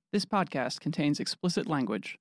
This podcast contains explicit language.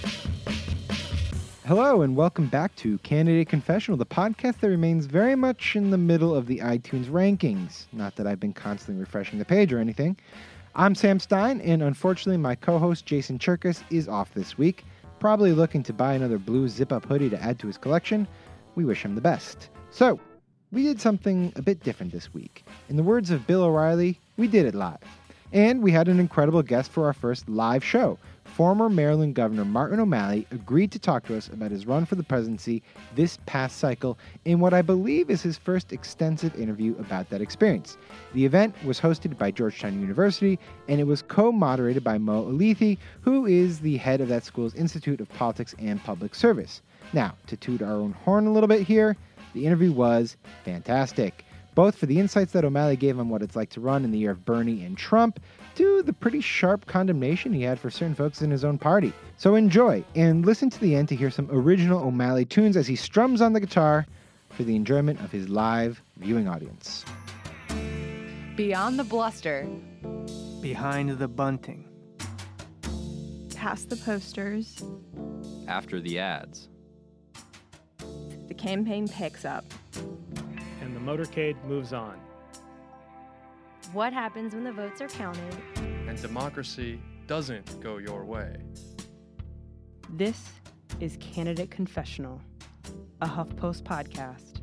Hello, and welcome back to Candidate Confessional, the podcast that remains very much in the middle of the iTunes rankings. Not that I've been constantly refreshing the page or anything. I'm Sam Stein, and unfortunately, my co-host Jason Cherkas is off this week, probably looking to buy another blue zip-up hoodie to add to his collection. We wish him the best. So, we did something a bit different this week. In the words of Bill O'Reilly, we did it live. And we had an incredible guest for our first live show. Former Maryland Governor Martin O'Malley agreed to talk to us about his run for the presidency this past cycle in what I believe is his first extensive interview about that experience. The event was hosted by Georgetown University, and it was co-moderated by Mo Elleithee, who is the head of that school's Institute of Politics and Public Service. Now, to toot our own horn a little bit here, the interview was fantastic, both for the insights that O'Malley gave on what it's like to run in the year of Bernie and Trump, to the pretty sharp condemnation he had for certain folks in his own party. So enjoy, and listen to the end to hear some original O'Malley tunes as he strums on the guitar for the enjoyment of his live viewing audience. Beyond the bluster. Behind the bunting. Past the posters. After the ads. The campaign picks up. And the motorcade moves on. What happens when the votes are counted? And democracy doesn't go your way. This is Candidate Confessional, a HuffPost podcast.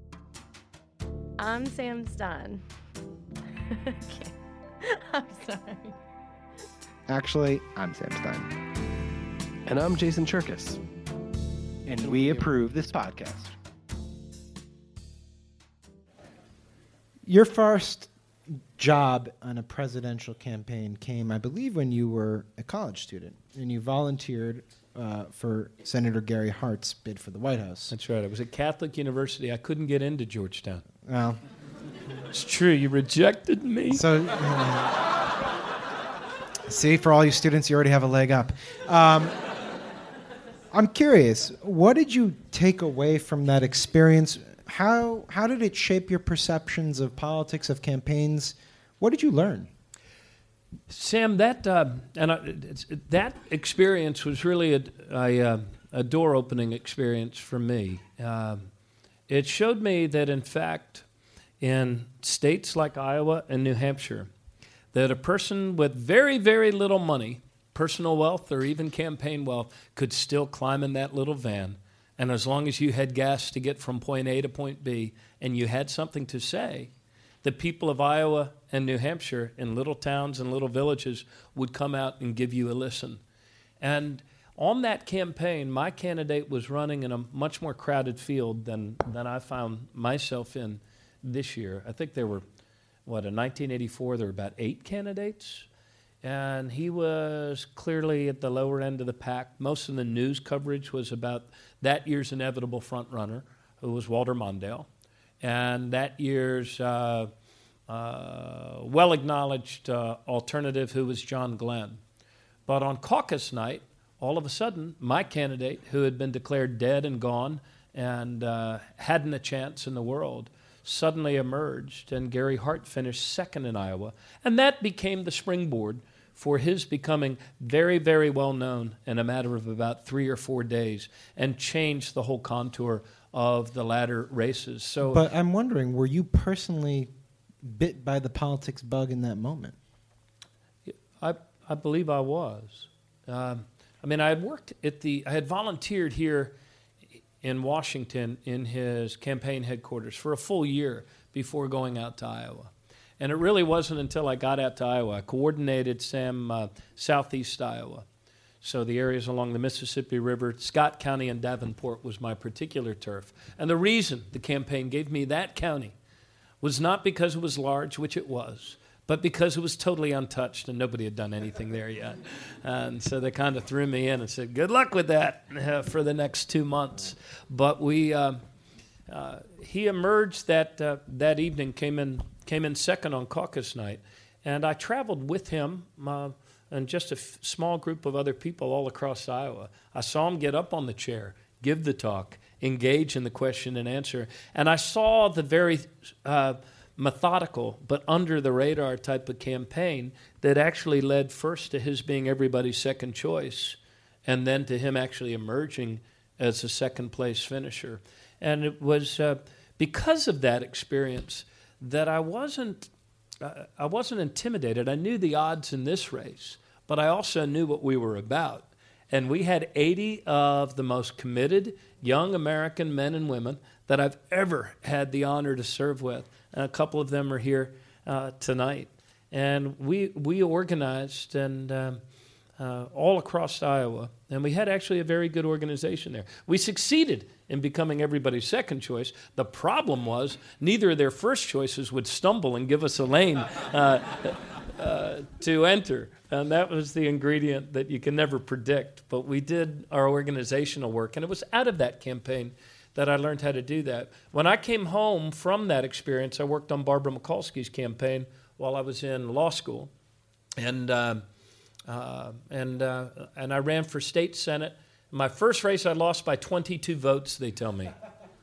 I'm Sam Stein. Okay. I'm sorry. Actually, I'm Sam Stein. And I'm Jason Cherkas. And we approve this podcast. Your first job on a presidential campaign came, I believe, when you were a college student, and you volunteered for Senator Gary Hart's bid for the White House. That's right. I was at Catholic University. I couldn't get into Georgetown. Well, it's true. You rejected me. So, see, for all you students, you already have a leg up. I'm curious, what did you take away from that experience? How did it shape your perceptions of politics, of campaigns? What did you learn? Sam, that experience was really a door-opening experience for me. It showed me that, in fact, in states like Iowa and New Hampshire, that a person with very, very little money, personal wealth or even campaign wealth, could still climb in that little van. And as long as you had gas to get from point A to point B and you had something to say, the people of Iowa and New Hampshire in little towns and little villages would come out and give you a listen. And on that campaign, my candidate was running in a much more crowded field than I found myself in this year. I think there were, in 1984, there were about 8 candidates. And he was clearly at the lower end of the pack. Most of the news coverage was about that year's inevitable frontrunner, who was Walter Mondale, and that year's well-acknowledged alternative, who was John Glenn. But on caucus night, all of a sudden, my candidate, who had been declared dead and gone and hadn't a chance in the world, suddenly emerged, and Gary Hart finished second in Iowa. And that became the springboard for his becoming very, very well known in a matter of about 3 or 4 days, and changed the whole contour of the latter races. So, but I'm wondering, were you personally bit by the politics bug in that moment? I believe I was. I had volunteered here in Washington in his campaign headquarters for a full year before going out to Iowa. And it really wasn't until I got out to Iowa. I coordinated southeast Iowa. So the areas along the Mississippi River, Scott County and Davenport was my particular turf. And the reason the campaign gave me that county was not because it was large, which it was, but because it was totally untouched and nobody had done anything there yet. And so they kind of threw me in and said, good luck with that for the next 2 months. But he emerged that evening, came in second on caucus night, and I traveled with him and just a small group of other people all across Iowa. I saw him get up on the chair, give the talk, engage in the question and answer, and I saw the very methodical but under the radar type of campaign that actually led first to his being everybody's second choice and then to him actually emerging as a second place finisher. And it was because of that experience that I wasn't intimidated. I knew the odds in this race, but I also knew what we were about. And we had 80 of the most committed young American men and women that I've ever had the honor to serve with. And a couple of them are here tonight. And we organized and all across Iowa. And we had actually a very good organization there. We succeeded in becoming everybody's second choice. The problem was neither of their first choices would stumble and give us a lane to enter. And that was the ingredient that you can never predict. But we did our organizational work. And it was out of that campaign that I learned how to do that. When I came home from that experience, I worked on Barbara Mikulski's campaign while I was in law school. And I ran for state senate. My first race, I lost by 22 votes, they tell me.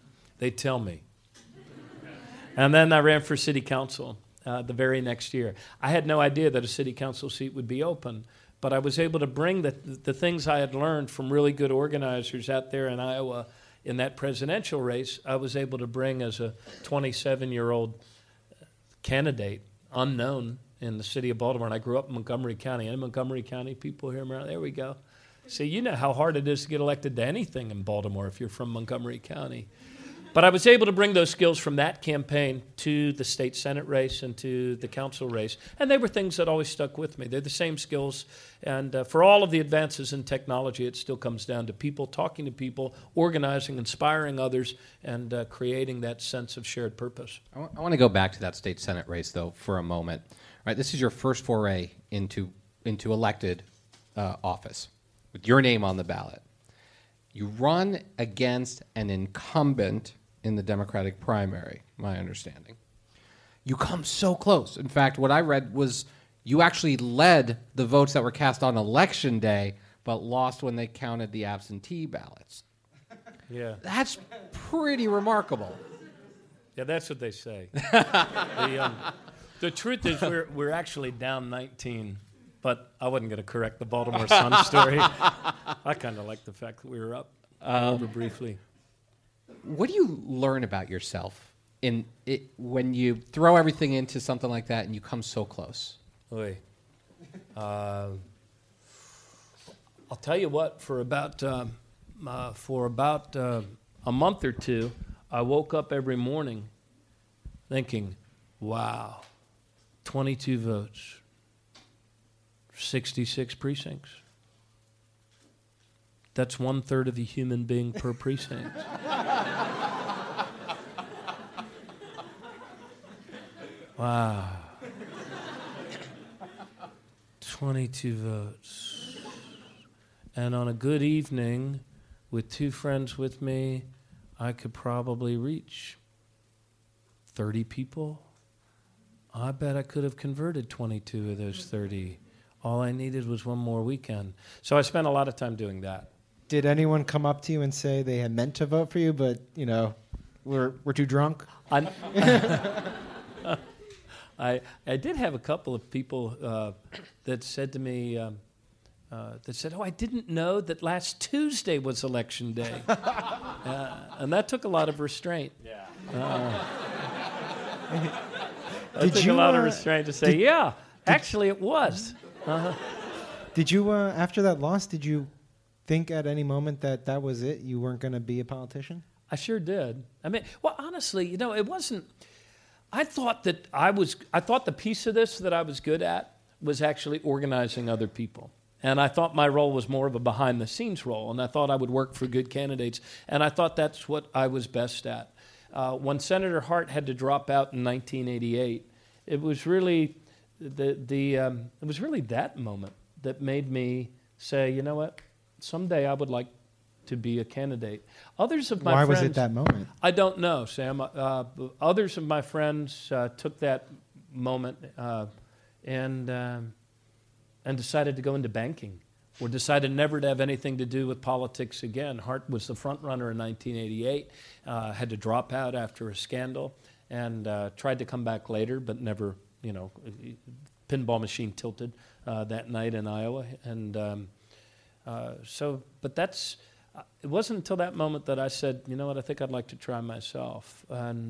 And then I ran for city council the very next year. I had no idea that a city council seat would be open, but I was able to bring the things I had learned from really good organizers out there in Iowa in that presidential race. I was able to bring as a 27-year-old candidate, unknown, in the city of Baltimore, and I grew up in Montgomery County. Any Montgomery County people here? There we go. See, you know how hard it is to get elected to anything in Baltimore if you're from Montgomery County. But I was able to bring those skills from that campaign to the state senate race and to the council race, and they were things that always stuck with me. They're the same skills, and for all of the advances in technology, it still comes down to people, talking to people, organizing, inspiring others, and creating that sense of shared purpose. I want to go back to that state senate race, though, for a moment. Right, this is your first foray into elected office with your name on the ballot. You run against an incumbent in the Democratic primary, my understanding. You come so close. In fact, what I read was you actually led the votes that were cast on election day, but lost when they counted the absentee ballots. Yeah. That's pretty remarkable. Yeah, that's what they say. The truth is we're actually down 19, but I wasn't going to correct the Baltimore Sun story. I kind of like the fact that we were up over briefly. What do you learn about yourself when you throw everything into something like that and you come so close? I'll tell you what. For about a month or two, I woke up every morning thinking, "Wow, 22 votes, 66 precincts. That's 1/3 of a human being per precinct." Wow. 22 votes. And on a good evening, with 2 friends with me, I could probably reach 30 people. I bet I could have converted 22 of those 30. All I needed was one more weekend. So I spent a lot of time doing that. Did anyone come up to you and say they had meant to vote for you, but, we're too drunk? I did have a couple of people that said to me, "Oh, I didn't know that last Tuesday was election day." And that took a lot of restraint. Yeah. It took a lot of restraint to say, actually it was. Did you, after that loss, did you think at any moment that was it? You weren't going to be a politician? I sure did. Honestly, it wasn't. I thought the piece of this that I was good at was actually organizing other people. And I thought my role was more of a behind-the-scenes role, and I thought I would work for good candidates, and I thought that's what I was best at. When Senator Hart had to drop out in 1988, it was really that moment that made me say, you know what, someday I would like to be a candidate. Others of my friends... Why was it that moment? I don't know, Sam. Others of my friends took that moment and decided to go into banking, or decided never to have anything to do with politics again. Hart was the front runner in 1988, had to drop out after a scandal, and tried to come back later, but never, pinball machine tilted that night in Iowa. And but that's, it wasn't until that moment that I said, you know what, I think I'd like to try myself.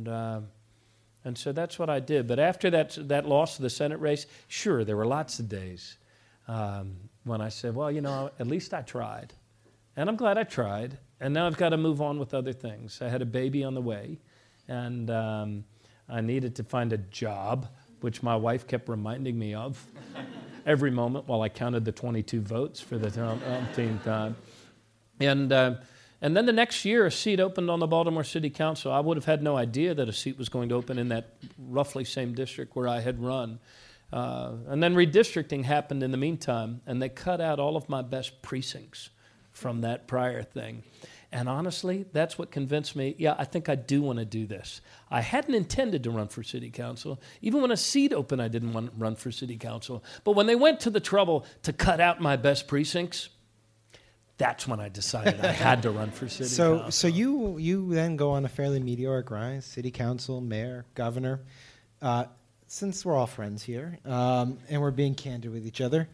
And so that's what I did. But after that loss of the Senate race, sure, there were lots of days when I said, well, at least I tried. And I'm glad I tried. And now I've got to move on with other things. I had a baby on the way, and I needed to find a job, which my wife kept reminding me of every moment while I counted the 22 votes for the 10th time. And then the next year, a seat opened on the Baltimore City Council. I would have had no idea that a seat was going to open in that roughly same district where I had run. And then redistricting happened in the meantime, and they cut out all of my best precincts from that prior thing. And honestly, that's what convinced me, I think I do want to do this. I hadn't intended to run for city council. Even when a seat opened, I didn't want to run for city council. But when they went to the trouble to cut out my best precincts, that's when I decided I had to run for city council. So you then go on a fairly meteoric rise, city council, mayor, governor. Since we're all friends here, and we're being candid with each other,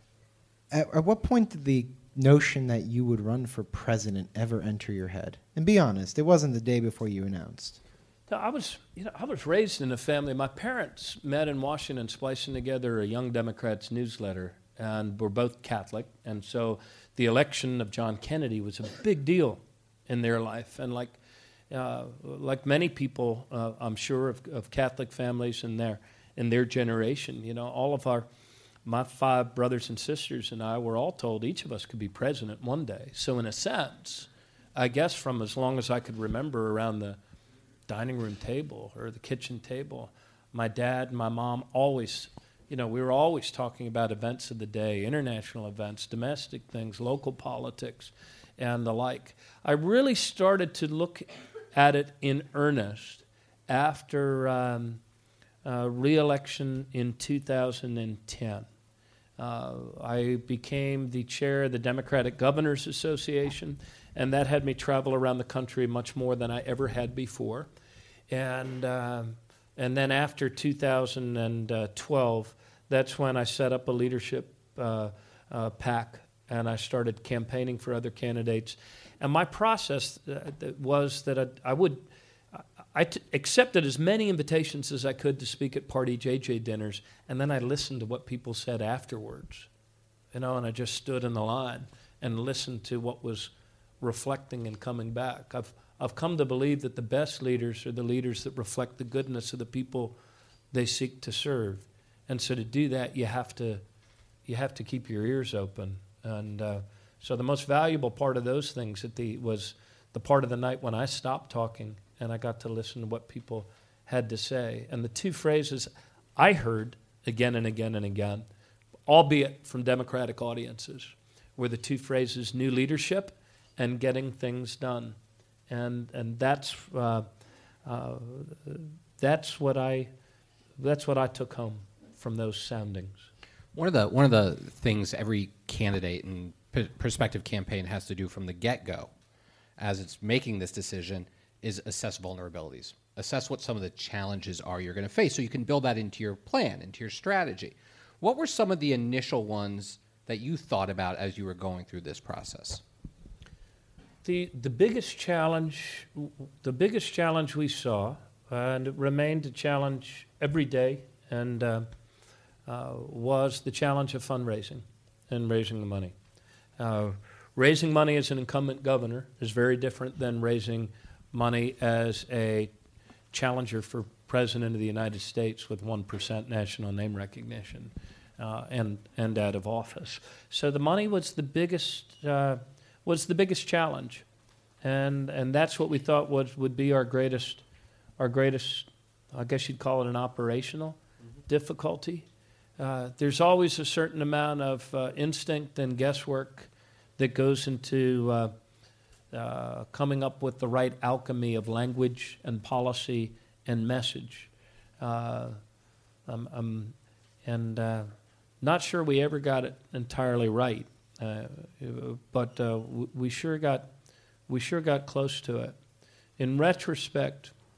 at what point did the notion that you would run for president ever enter your head? And be honest, it wasn't the day before you announced. No, I was raised in a family. My parents met in Washington splicing together a Young Democrats newsletter, and we're both Catholic. And so the election of John Kennedy was a big deal in their life. And like many people, I'm sure, of Catholic families in their generation, all of my 5 brothers and sisters and I were all told each of us could be president one day. So in a sense, I guess from as long as I could remember around the dining room table or the kitchen table, my dad and my mom always, we were always talking about events of the day, international events, domestic things, local politics, and the like. I really started to look at it in earnest after re-election in 2010. I became the chair of the Democratic Governors Association, and that had me travel around the country much more than I ever had before. And then after 2012, that's when I set up a leadership PAC, and I started campaigning for other candidates. And my process was that I accepted as many invitations as I could to speak at Party JJ dinners, and then I listened to what people said afterwards, and I just stood in the line and listened to what was reflecting and coming back. I've come to believe that the best leaders are the leaders that reflect the goodness of the people they seek to serve, and so to do that, you have to keep your ears open. And so the most valuable part of those things was the part of the night when I stopped talking and I got to listen to what people had to say. And the 2 phrases I heard again and again and again, albeit from Democratic audiences, were the 2 phrases, new leadership and getting things done. And that's what I took home from those soundings. One of the things every candidate and prospective campaign has to do from the get-go as it's making this decision is assess vulnerabilities. Assess what some of the challenges are you're going to face so you can build that into your plan, into your strategy. What were some of the initial ones that you thought about as you were going through this process? The biggest challenge we saw, and it remained a challenge every day, and was the challenge of fundraising and raising the money. Raising money as an incumbent governor is very different than raising money as a challenger for President of the United States with 1% national name recognition and out of office. So the money was the biggest challenge, and that's what we thought would be our greatest. I guess you'd call it an operational difficulty. There's always a certain amount of instinct and guesswork that goes into coming up with the right alchemy of language and policy and message. And not sure we ever got it entirely right, but we sure got close to it. In retrospect,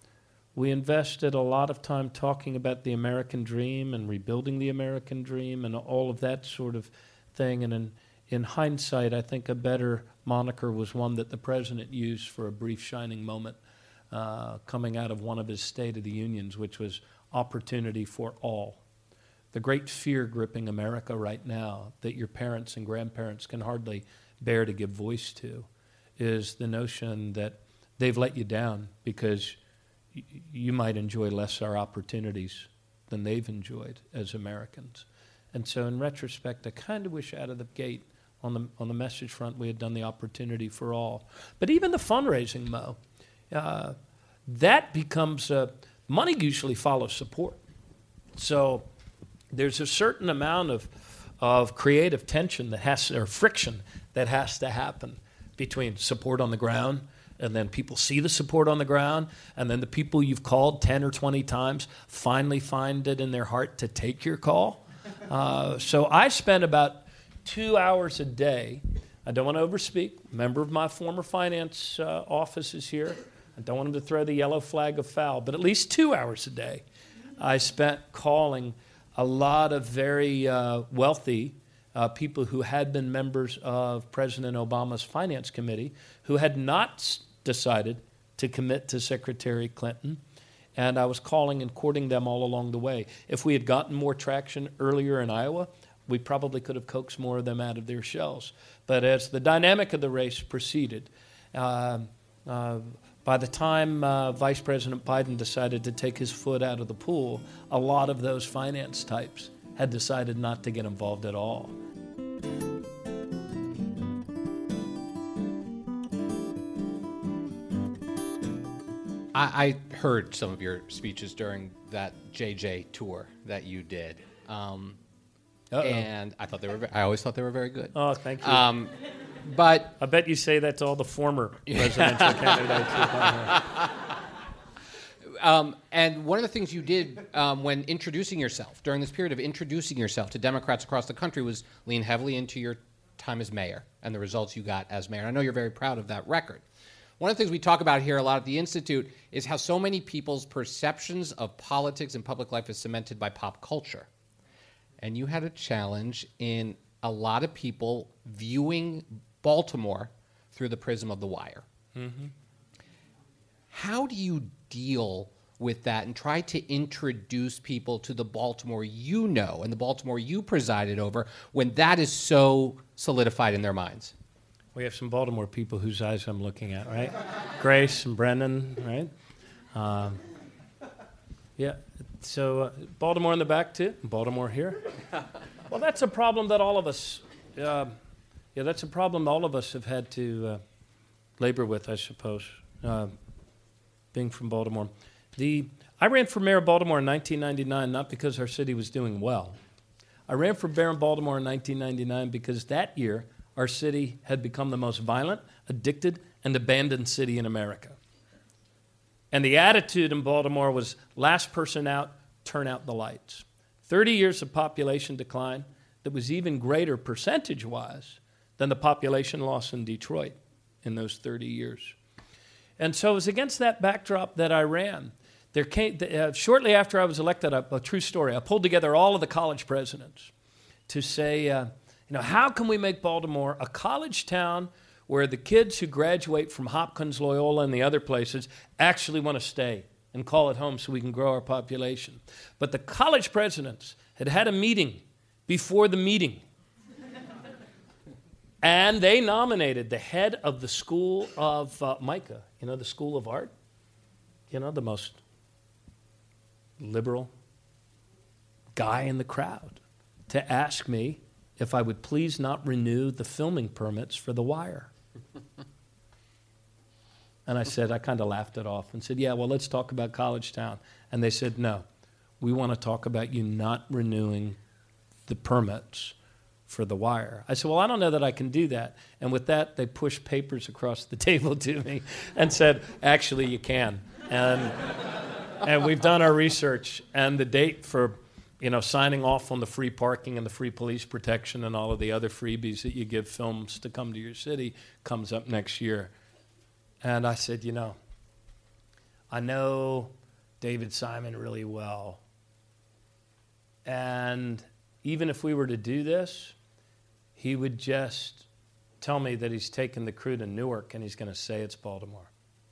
we invested a lot of time talking about the American dream and rebuilding the American dream and all of that sort of thing. And in hindsight, I think a better moniker was one that the president used for a brief shining moment coming out of one of his State of the Unions, which was opportunity for all. The great fear gripping America right now that your parents and grandparents can hardly bear to give voice to is the notion that they've let you down because you might enjoy lesser opportunities than they've enjoyed as Americans. And so in retrospect, I kind of wish out of the gate on the message front we had done the opportunity for all. But even the fundraising, Mo, that becomes, money usually follows support. So there's a certain amount of creative tension or friction that has to happen between support on the ground, and then people see the support on the ground, and then the people you've called 10 or 20 times finally find it in their heart to take your call. So I spent about 2 hours a day. I don't want to overspeak. A member of my former finance office is here. I don't want him to throw the yellow flag of foul, but at least 2 hours a day I spent calling a lot of very wealthy people who had been members of President Obama's Finance Committee who had not decided to commit to Secretary Clinton, and I was calling and courting them all along the way. If we had gotten more traction earlier in Iowa, we probably could have coaxed more of them out of their shells. But as the dynamic of the race proceeded, by the time Vice President Biden decided to take his foot out of the pool, a lot of those finance types had decided not to get involved at all. I heard some of your speeches during that JJ tour that you did, and I thought I always thought they were very good. Oh, thank you. But I bet you say that to all the former presidential candidates. And one of the things you did when introducing yourself, during this period of introducing yourself to Democrats across the country, was lean heavily into your time as mayor and the results you got as mayor. And I know you're very proud of that record. One of the things we talk about here a lot at the Institute is how so many people's perceptions of politics and public life is cemented by pop culture. And you had a challenge in a lot of people viewing Baltimore through the prism of The Wire. Mm-hmm. How do you deal with that and try to introduce people to the Baltimore you know and the Baltimore you presided over when that is so solidified in their minds? We have some Baltimore people whose eyes I'm looking at, right? Grace and Brendan, right? Yeah, so Baltimore in the back, too. Baltimore here. Well, that's a problem that all of us, that's a problem all of us have had to labor with, I suppose, being from Baltimore. I ran for mayor of Baltimore in 1999, not because our city was doing well. I ran for mayor of Baltimore in 1999 because that year, our city had become the most violent, addicted, and abandoned city in America. And the attitude in Baltimore was last person out, turn out the lights. 30 years of population decline that was even greater percentage-wise than the population loss in Detroit in those 30 years. And so it was against that backdrop that I ran. There came, shortly after I was elected, a true story, I pulled together all of the college presidents to say, how can we make Baltimore a college town where the kids who graduate from Hopkins, Loyola, and the other places actually want to stay and call it home so we can grow our population? But the college presidents had had a meeting before the meeting. And they nominated the head of the School of MICA, the School of Art, the most liberal guy in the crowd, to ask me if I would please not renew the filming permits for The Wire. And I said, I kind of laughed it off and said, yeah, well, let's talk about College Town. And they said, no, we want to talk about you not renewing the permits for The Wire. I said, well, I don't know that I can do that. And with that, they pushed papers across the table to me and said, actually, you can. And we've done our research, and the date for signing off on the free parking and the free police protection and all of the other freebies that you give films to come to your city comes up next year. And I said, I know David Simon really well. And even if we were to do this, he would just tell me that he's taken the crew to Newark and he's going to say it's Baltimore.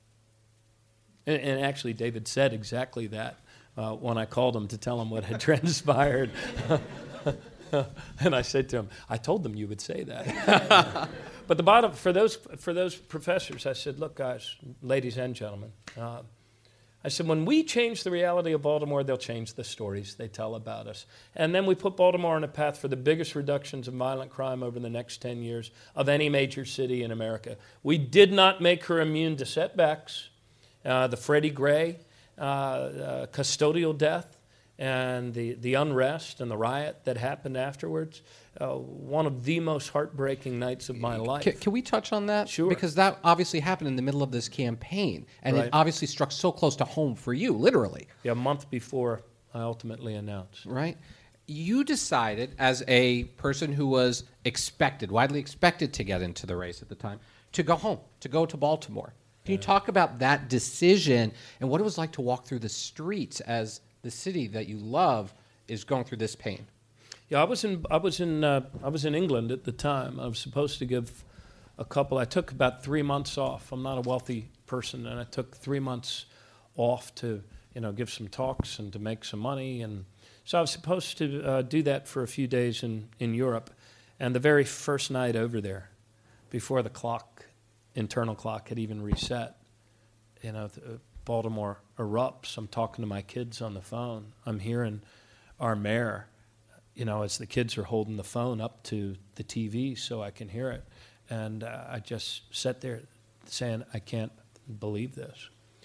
And actually, David said exactly that when I called him to tell him what had transpired. And I said to him, I told them you would say that. But the bottom, for those professors, I said, look, guys, ladies and gentlemen, I said, when we change the reality of Baltimore, they'll change the stories they tell about us. And then we put Baltimore on a path for the biggest reductions of violent crime over the next 10 years of any major city in America. We did not make her immune to setbacks. The Freddie Gray custodial death and the unrest and the riot that happened afterwards, one of the most heartbreaking nights of my life. Can we touch on that? Sure. Because that obviously happened in the middle of this campaign, and Right. it obviously struck so close to home for you, literally. Yeah, a month before I ultimately announced. Right. You decided, as a person who was widely expected to get into the race at the time, to go home, to go to Baltimore. Can you talk about that decision and what it was like to walk through the streets as the city that you love is going through this pain? Yeah, I was in England at the time. I was supposed to give I took about 3 months off. I'm not a wealthy person, and I took 3 months off to, give some talks and to make some money. And so I was supposed to do that for a few days in Europe. And the very first night over there, before the internal clock had even reset, Baltimore erupts. I'm talking to my kids on the phone. I'm hearing our mayor, as the kids are holding the phone up to the TV so I can hear it. And I just sat there saying, I can't believe this.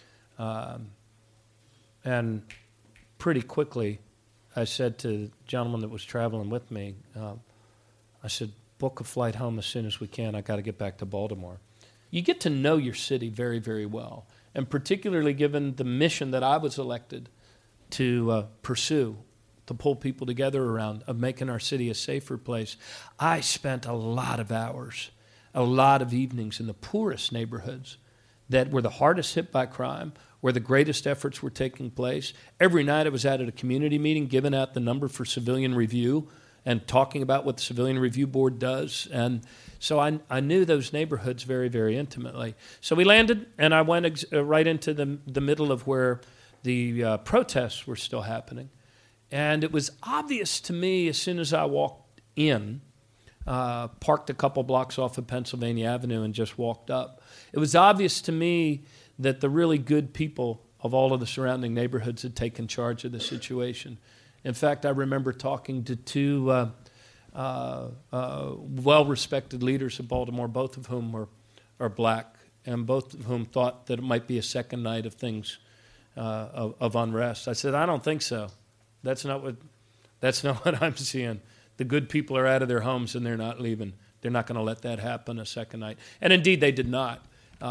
And pretty quickly, I said to the gentleman that was traveling with me, I said, book a flight home as soon as we can. I got to get back to Baltimore. You get to know your city very, very well, and particularly given the mission that I was elected to pursue, to pull people together around, of making our city a safer place. I spent a lot of hours, a lot of evenings in the poorest neighborhoods that were the hardest hit by crime, where the greatest efforts were taking place. Every night I was out at a community meeting, giving out the number for civilian review and talking about what the Civilian Review Board does. And so I knew those neighborhoods very, very intimately. So we landed, and I went right into the middle of where the protests were still happening. And it was obvious to me as soon as I walked in, parked a couple blocks off of Pennsylvania Avenue and just walked up. It was obvious to me that the really good people of all of the surrounding neighborhoods had taken charge of the situation. In fact, I remember talking to two well-respected leaders of Baltimore, both of whom are black, and both of whom thought that it might be a second night of things of unrest. I said, I don't think so. That's not what I'm seeing. The good people are out of their homes and they're not leaving. They're not going to let that happen a second night. And indeed, they did not.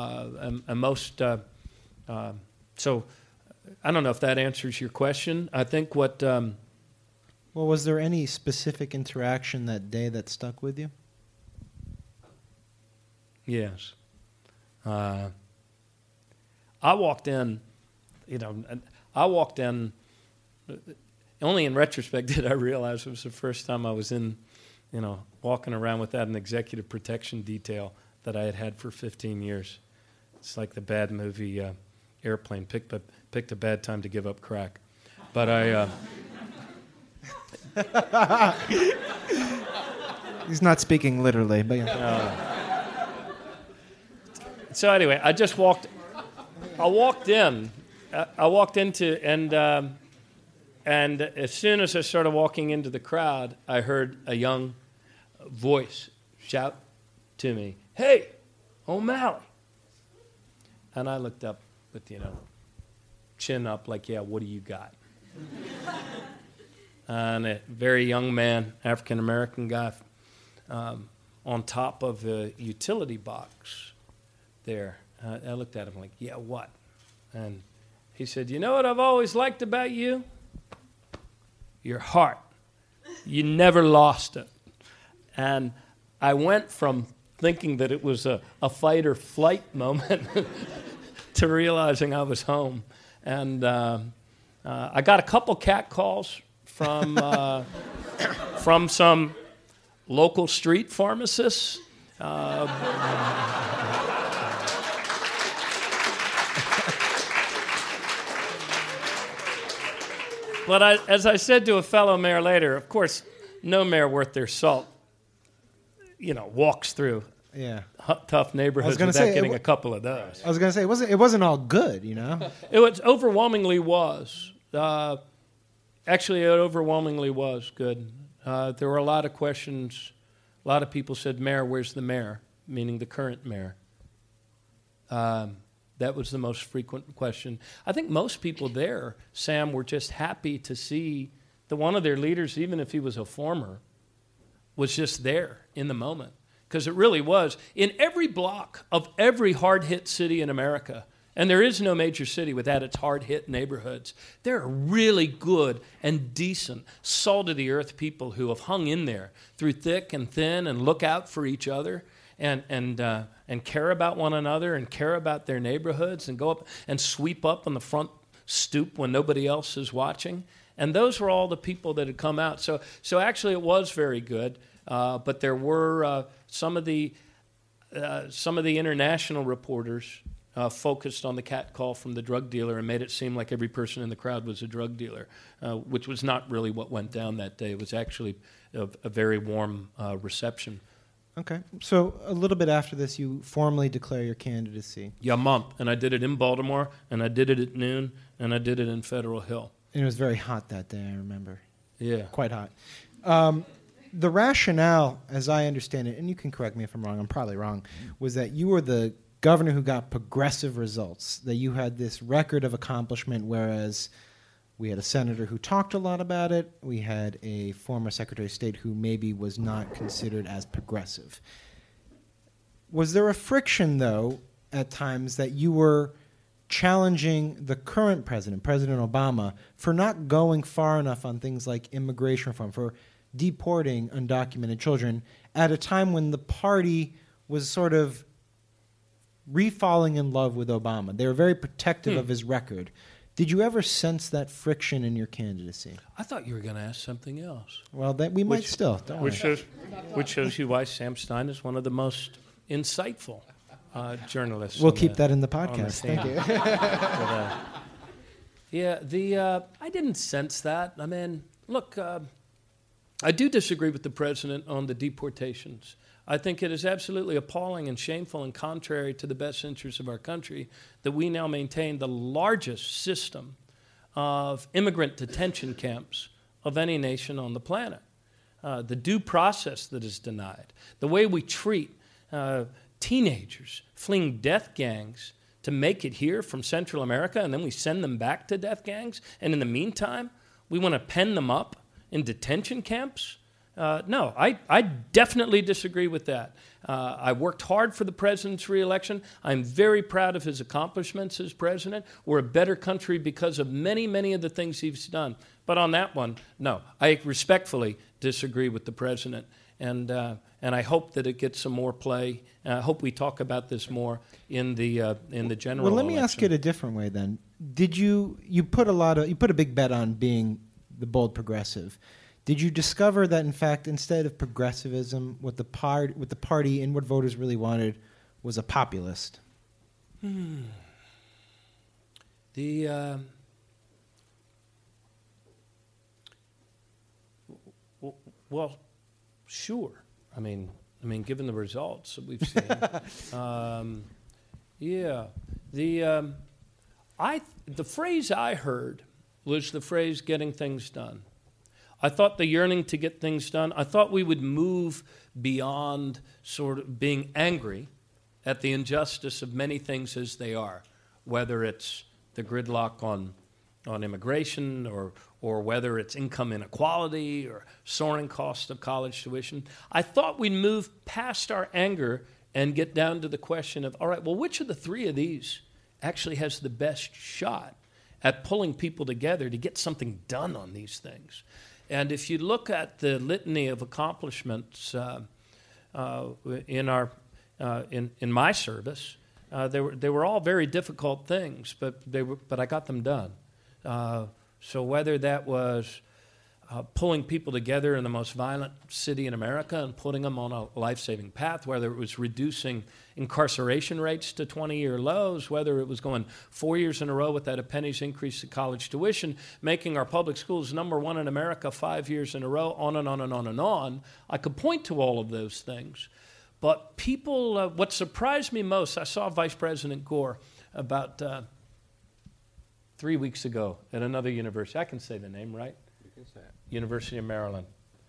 So I don't know if that answers your question. I think what... Well, was there any specific interaction that day that stuck with you? Yes. I walked in, only in retrospect did I realize it was the first time I was in, walking around without an executive protection detail that I had had for 15 years. It's like the bad movie Airplane, picked a bad time to give up crack. But I... He's not speaking literally, but So anyway, I walked into, and as soon as I started walking into the crowd, I heard a young voice shout to me, "Hey, O'Malley!" And I looked up with, chin up, like, "Yeah, what do you got?" And a very young man, African-American guy, on top of a utility box there. I looked at him like, "Yeah, what?" And he said, "You know what I've always liked about you? Your heart. You never lost it." And I went from thinking that it was a fight or flight moment to realizing I was home. And I got a couple cat calls from from some local street pharmacists. But as I said to a fellow mayor later, of course, no mayor worth their salt, walks through tough neighborhoods without getting a couple of those. I was going to say, it wasn't all good, It was overwhelmingly was. Actually, it overwhelmingly was good. There were a lot of questions. A lot of people said, Mayor, where's the mayor? Meaning the current mayor. That was the most frequent question. I think most people there, Sam, were just happy to see that one of their leaders, even if he was a former, was just there in the moment. Because it really was. In every block of every hard-hit city in America, and there is no major city without its hard-hit neighborhoods, there are really good and decent, salt-of-the-earth people who have hung in there through thick and thin and look out for each other and care about one another and care about their neighborhoods and go up and sweep up on the front stoop when nobody else is watching. And those were all the people that had come out. So actually it was very good, but there were some of the international reporters focused on the cat call from the drug dealer and made it seem like every person in the crowd was a drug dealer, which was not really what went down that day. It was actually a very warm reception. Okay. So a little bit after this, you formally declare your candidacy. Yeah, a month. And I did it in Baltimore, and I did it at noon, and I did it in Federal Hill. And it was very hot that day, I remember. Yeah. Quite hot. The rationale, as I understand it, and you can correct me if I'm wrong, I'm probably wrong, was that you were the governor who got progressive results, that you had this record of accomplishment, whereas we had a senator who talked a lot about it. We had a former Secretary of State who maybe was not considered as progressive. Was there a friction, though, at times that you were challenging the current president, President Obama, for not going far enough on things like immigration reform, for deporting undocumented children at a time when the party was sort of re-falling in love with Obama? They were very protective of his record. Did you ever sense that friction in your candidacy? I thought you were going to ask something else. Well, we might still. Don't worry. Which shows you why Sam Stein is one of the most insightful journalists. We'll keep that in the podcast. Thank you. I didn't sense that. I mean, look, I do disagree with the president on the deportations. I think it is absolutely appalling and shameful and contrary to the best interests of our country that we now maintain the largest system of immigrant detention camps of any nation on the planet. The due process that is denied, the way we treat teenagers fleeing death gangs to make it here from Central America, and then we send them back to death gangs, and in the meantime, we want to pen them up in detention camps? No, I definitely disagree with that. I worked hard for the president's reelection. I'm very proud of his accomplishments as president. We're a better country because of many, many of the things he's done. But on that one, no, I respectfully disagree with the president. And I hope that it gets some more play. I hope we talk about this more in the general Well, let me election. ask it a different way then. Did you put a big bet on being the bold progressive? Did you discover that, in fact, instead of progressivism, what the party and what voters really wanted was a populist? Well, sure. I mean, given the results that we've seen, yeah. The phrase I heard was the phrase "getting things done." I thought the yearning to get things done, I thought we would move beyond sort of being angry at the injustice of many things as they are, whether it's the gridlock on immigration or whether it's income inequality or soaring cost of college tuition. I thought we'd move past our anger and get down to the question of, all right, well, which of the three of these actually has the best shot at pulling people together to get something done on these things? And if you look at the litany of accomplishments in my service, they were all very difficult things, but I got them done. So whether that was pulling people together in the most violent city in America and putting them on a life-saving path, whether it was reducing incarceration rates to 20-year lows, whether it was going 4 years in a row without a penny's increase to college tuition, making our public schools #1 in America 5 years in a row, on and on and on and on. I could point to all of those things. But people, what surprised me most, I saw Vice President Gore about 3 weeks ago at another university. I can say the name, right? You can say it. University of Maryland.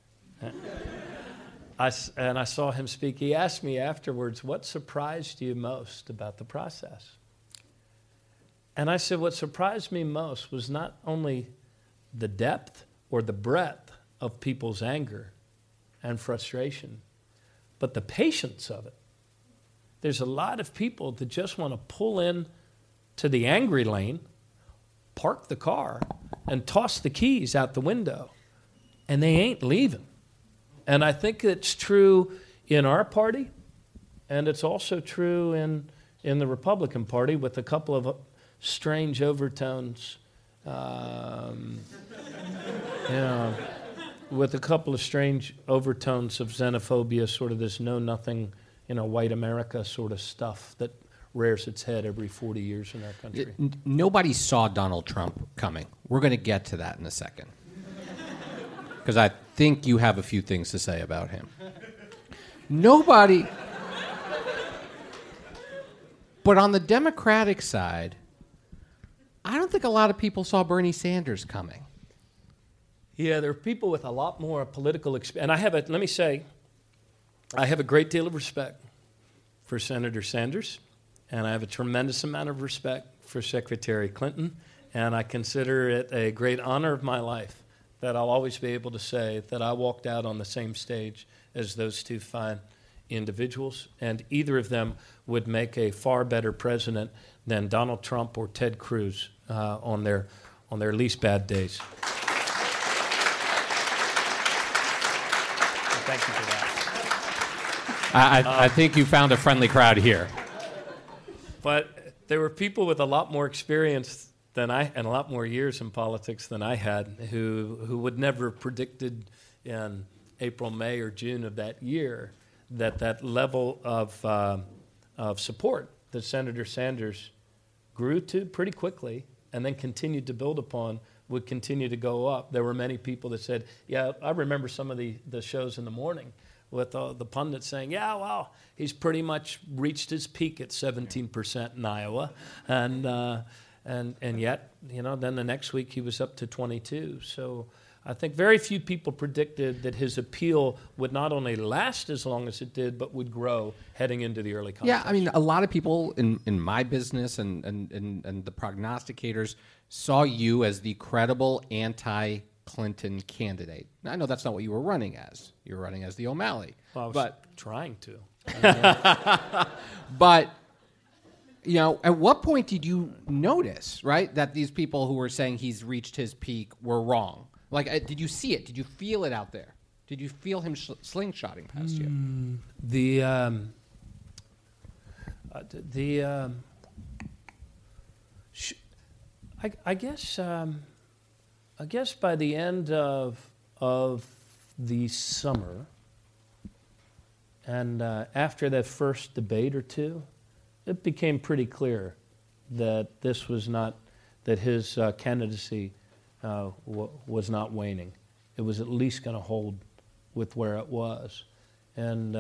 I saw him speak. He asked me afterwards, what surprised you most about the process? And I said, what surprised me most was not only the depth or the breadth of people's anger and frustration, but the patience of it. There's a lot of people that just want to pull in to the angry lane, park the car, and toss the keys out the window, and they ain't leaving. And I think it's true in our party, and it's also true in the Republican Party with a couple of strange overtones, with a couple of strange overtones of xenophobia, sort of this know-nothing, white America sort of stuff that rears its head every 40 years in our country. Nobody saw Donald Trump coming. We're going to get to that in a second. Because I think you have a few things to say about him. Nobody. But on the Democratic side, I don't think a lot of people saw Bernie Sanders coming. Yeah, there are people with a lot more political experience. And let me say, I have a great deal of respect for Senator Sanders, and I have a tremendous amount of respect for Secretary Clinton, and I consider it a great honor of my life that I'll always be able to say that I walked out on the same stage as those two fine individuals, and either of them would make a far better president than Donald Trump or Ted Cruz on their least bad days. Thank you for that. I think you found a friendly crowd here. But there were people with a lot more experience than I, and a lot more years in politics than I had, who would never have predicted in April, May, or June of that year that level of support that Senator Sanders grew to pretty quickly and then continued to build upon would continue to go up. There were many people that said, yeah, I remember some of the shows in the morning with the pundits saying, yeah, well, he's pretty much reached his peak at 17% in Iowa. And yet, then the next week he was up to 22. So I think very few people predicted that his appeal would not only last as long as it did, but would grow heading into the early contest. Yeah, I mean, a lot of people in my business and the prognosticators saw you as the credible anti-Clinton candidate. Now, I know that's not what you were running as. You were running as the O'Malley. Well, I was trying to. But, at what point did you notice, right, that these people who were saying he's reached his peak were wrong? Like, did you see it? Did you feel it out there? Did you feel him slingshotting past you? I guess by the end of the summer, and after that first debate or two, it became pretty clear that this was not, that his candidacy was not waning. It was at least going to hold with where it was, and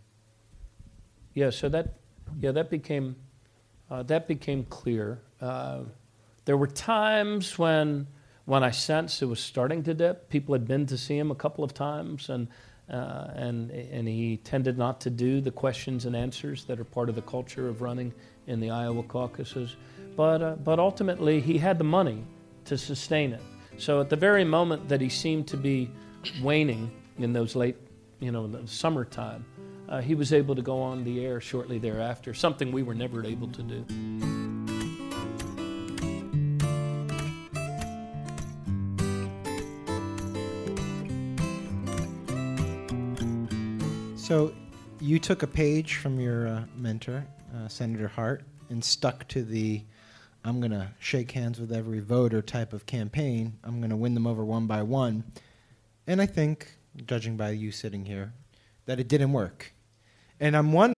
so that became clear. There were times when I sensed it was starting to dip. People had been to see him a couple of times, and he tended not to do the questions and answers that are part of the culture of running in the Iowa caucuses. But ultimately, he had the money to sustain it. So at the very moment that he seemed to be waning in those late, the summertime, he was able to go on the air shortly thereafter, something we were never able to do. So you took a page from your mentor, Senator Hart, and stuck to the I'm going to shake hands with every voter type of campaign. I'm going to win them over one by one. And I think, judging by you sitting here, that it didn't work. And I'm wondering...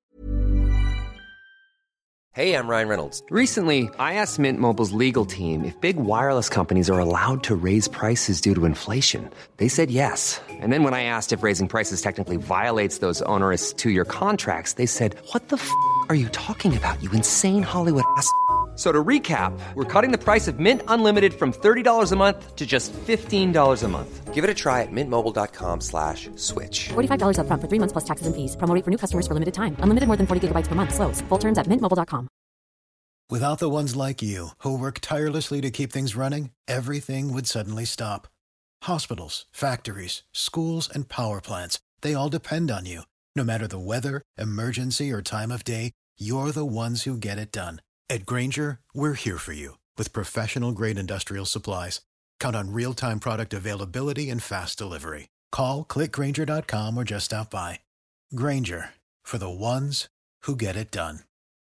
Hey, I'm Ryan Reynolds. Recently, I asked Mint Mobile's legal team if big wireless companies are allowed to raise prices due to inflation. They said yes. And then when I asked if raising prices technically violates those onerous 2-year contracts, they said, "What the f*** are you talking about, you insane Hollywood ass?" So to recap, we're cutting the price of Mint Unlimited from $30 a month to just $15 a month. Give it a try at mintmobile.com/switch. $45 up front for 3 months plus taxes and fees. Promo rate for new customers for limited time. Unlimited more than 40 gigabytes per month. Slows full terms at mintmobile.com. Without the ones like you, who work tirelessly to keep things running, everything would suddenly stop. Hospitals, factories, schools, and power plants, they all depend on you. No matter the weather, emergency, or time of day, you're the ones who get it done. At Grainger, we're here for you with professional-grade industrial supplies. Count on real-time product availability and fast delivery. Call, clickgrainger.com, or just stop by. Grainger, for the ones who get it done.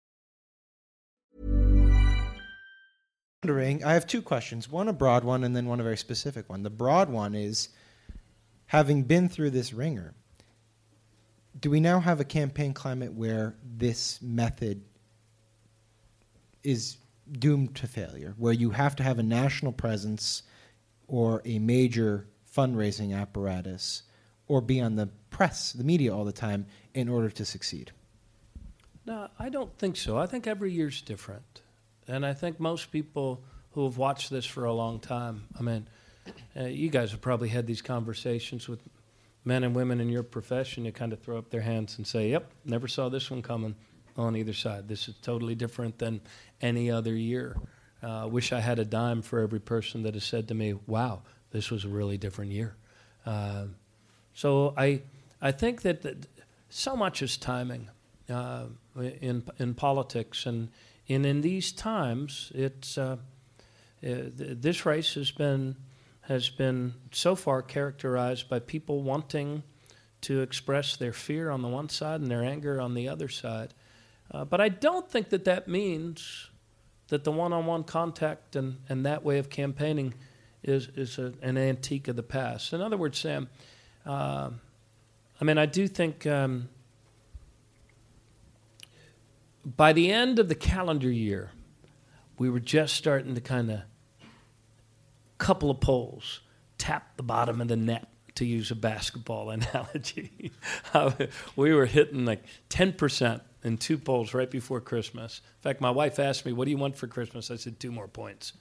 I have 2 questions, one a broad one and then one a very specific one. The broad one is, having been through this ringer, do we now have a campaign climate where this method is doomed to failure, where you have to have a national presence or a major fundraising apparatus or be on the press, the media all the time in order to succeed? No, I don't think so. I think every year's different. And I think most people who have watched this for a long time, I mean, you guys have probably had these conversations with men and women in your profession. You kind of throw up their hands and say, yep, never saw this one coming on either side. This is totally different than any other year. Wish I had a dime for every person that has said to me, wow, this was a really different year. So I think that so much is timing in politics, and in these times, it's this race has been so far characterized by people wanting to express their fear on the one side and their anger on the other side. But I don't think that means that the one-on-one contact and that way of campaigning is an antique of the past. In other words, Sam, I do think by the end of the calendar year, we were just starting to kind of, couple of polls, tap the bottom of the net, to use a basketball analogy. We were hitting like 10% in 2 polls right before Christmas. In fact, my wife asked me, what do you want for Christmas? I said, 2 more points.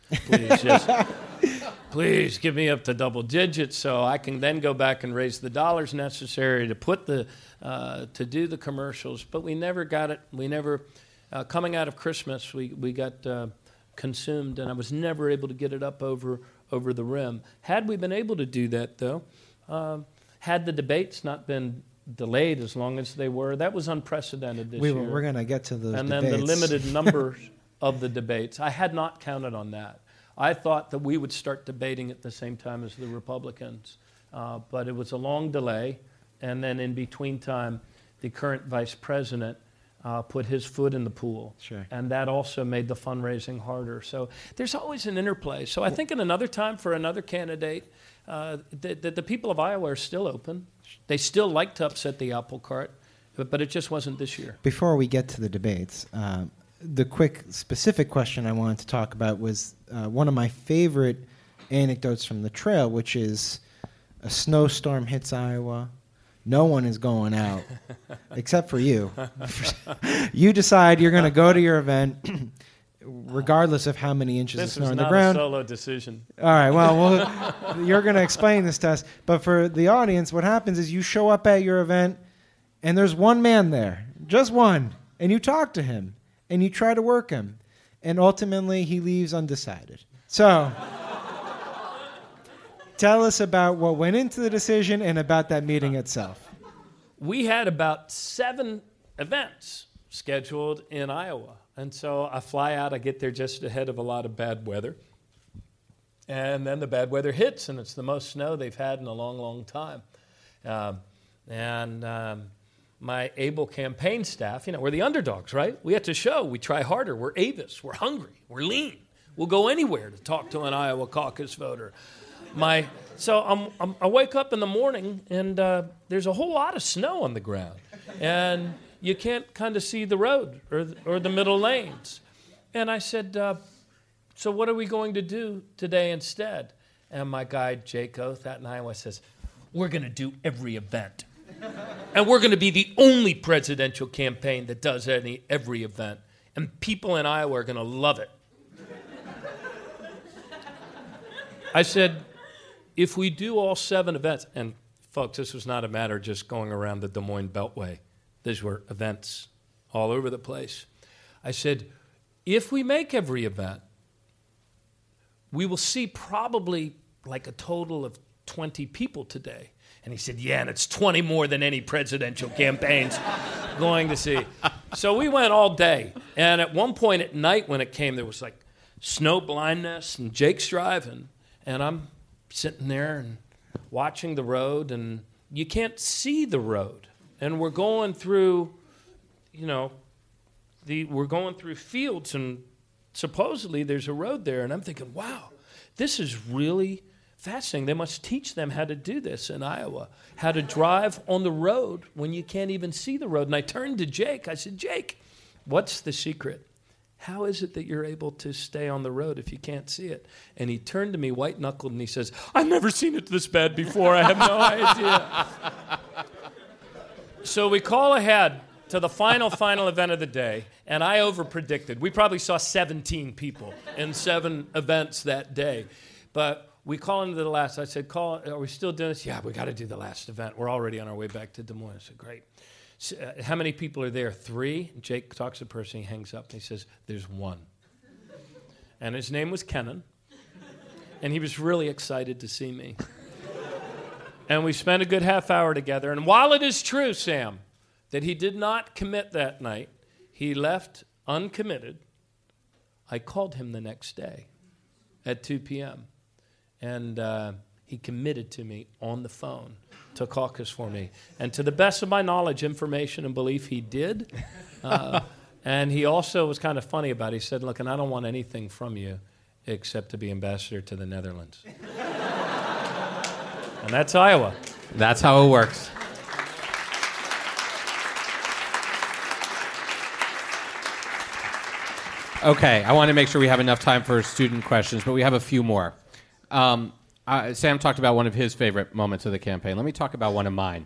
Please give me up to double digits so I can then go back and raise the dollars necessary to put to do the commercials. But we never got it. We never, coming out of Christmas, we got consumed, and I was never able to get it up over the rim. Had we been able to do that, though, had the debates not been delayed as long as they were, that was unprecedented this year. We're going to get to those debates. And then the limited numbers of the debates. I had not counted on that. I thought that we would start debating at the same time as the Republicans, but it was a long delay, and then in between time, the current vice president put his foot in the pool. Sure. And that also made the fundraising harder. So there's always an interplay. So I think in another time for another candidate, the people of Iowa are still open. They still like to upset the apple cart, but it just wasn't this year. Before we get to the debates, the quick specific question I wanted to talk about was one of my favorite anecdotes from the trail, which is a snowstorm hits Iowa. No one is going out except for you. You decide you're going to go to your event regardless of how many inches of snow on the ground. This was not a solo decision. All right, well, you're going to explain this to us. But for the audience, what happens is you show up at your event, and there's one man there, just one, and you talk to him, and you try to work him, and ultimately he leaves undecided. So tell us about what went into the decision and about that meeting itself. We had about 7 events scheduled in Iowa. And so I fly out, I get there just ahead of a lot of bad weather. And then the bad weather hits, and it's the most snow they've had in a long, long time. my able campaign staff, we're the underdogs, right? We have to show we try harder. We're Avis. We're hungry. We're lean. We'll go anywhere to talk to an Iowa caucus voter. So I wake up in the morning, and there's a whole lot of snow on the ground. And you can't kind of see the road or the middle lanes. And I said, so what are we going to do today instead? And my guide, Jake Oath, out in Iowa, says, we're going to do every event. And we're going to be the only presidential campaign that does every event. And people in Iowa are going to love it. I said, if we do all 7 events, and folks, this was not a matter of just going around the Des Moines Beltway. These were events all over the place. I said, if we make every event, we will see probably like a total of 20 people today. And he said, yeah, and it's 20 more than any presidential campaign's going to see. So we went all day. And at one point at night when it came, there was like snow blindness, and Jake's driving. And I'm sitting there and watching the road, and you can't see the road. And we're going through, we're going through fields, and supposedly there's a road there. And I'm thinking, wow, this is really fascinating. They must teach them how to do this in Iowa, how to drive on the road when you can't even see the road. And I turned to Jake. I said, Jake, what's the secret? How is it that you're able to stay on the road if you can't see it? And he turned to me white-knuckled, and he says, I've never seen it this bad before. I have no idea. So we call ahead to the final event of the day, and I overpredicted. We probably saw 17 people in 7 events that day. But we call into the last. I said, are we still doing this? Yeah, we got to do the last event. We're already on our way back to Des Moines. I said, great. So, how many people are there? 3. Jake talks to the person. He hangs up, and he says, there's 1. And his name was Kennan, and he was really excited to see me. And we spent a good half hour together. And while it is true, Sam, that he did not commit that night, he left uncommitted, I called him the next day at 2 p.m., and he committed to me on the phone to caucus for me. And to the best of my knowledge, information, and belief, he did. And he also was kind of funny about it. He said, look, and I don't want anything from you except to be ambassador to the Netherlands. And that's Iowa. That's how it works. Okay, I want to make sure we have enough time for student questions, but we have a few more. Sam talked about one of his favorite moments of the campaign. Let me talk about one of mine.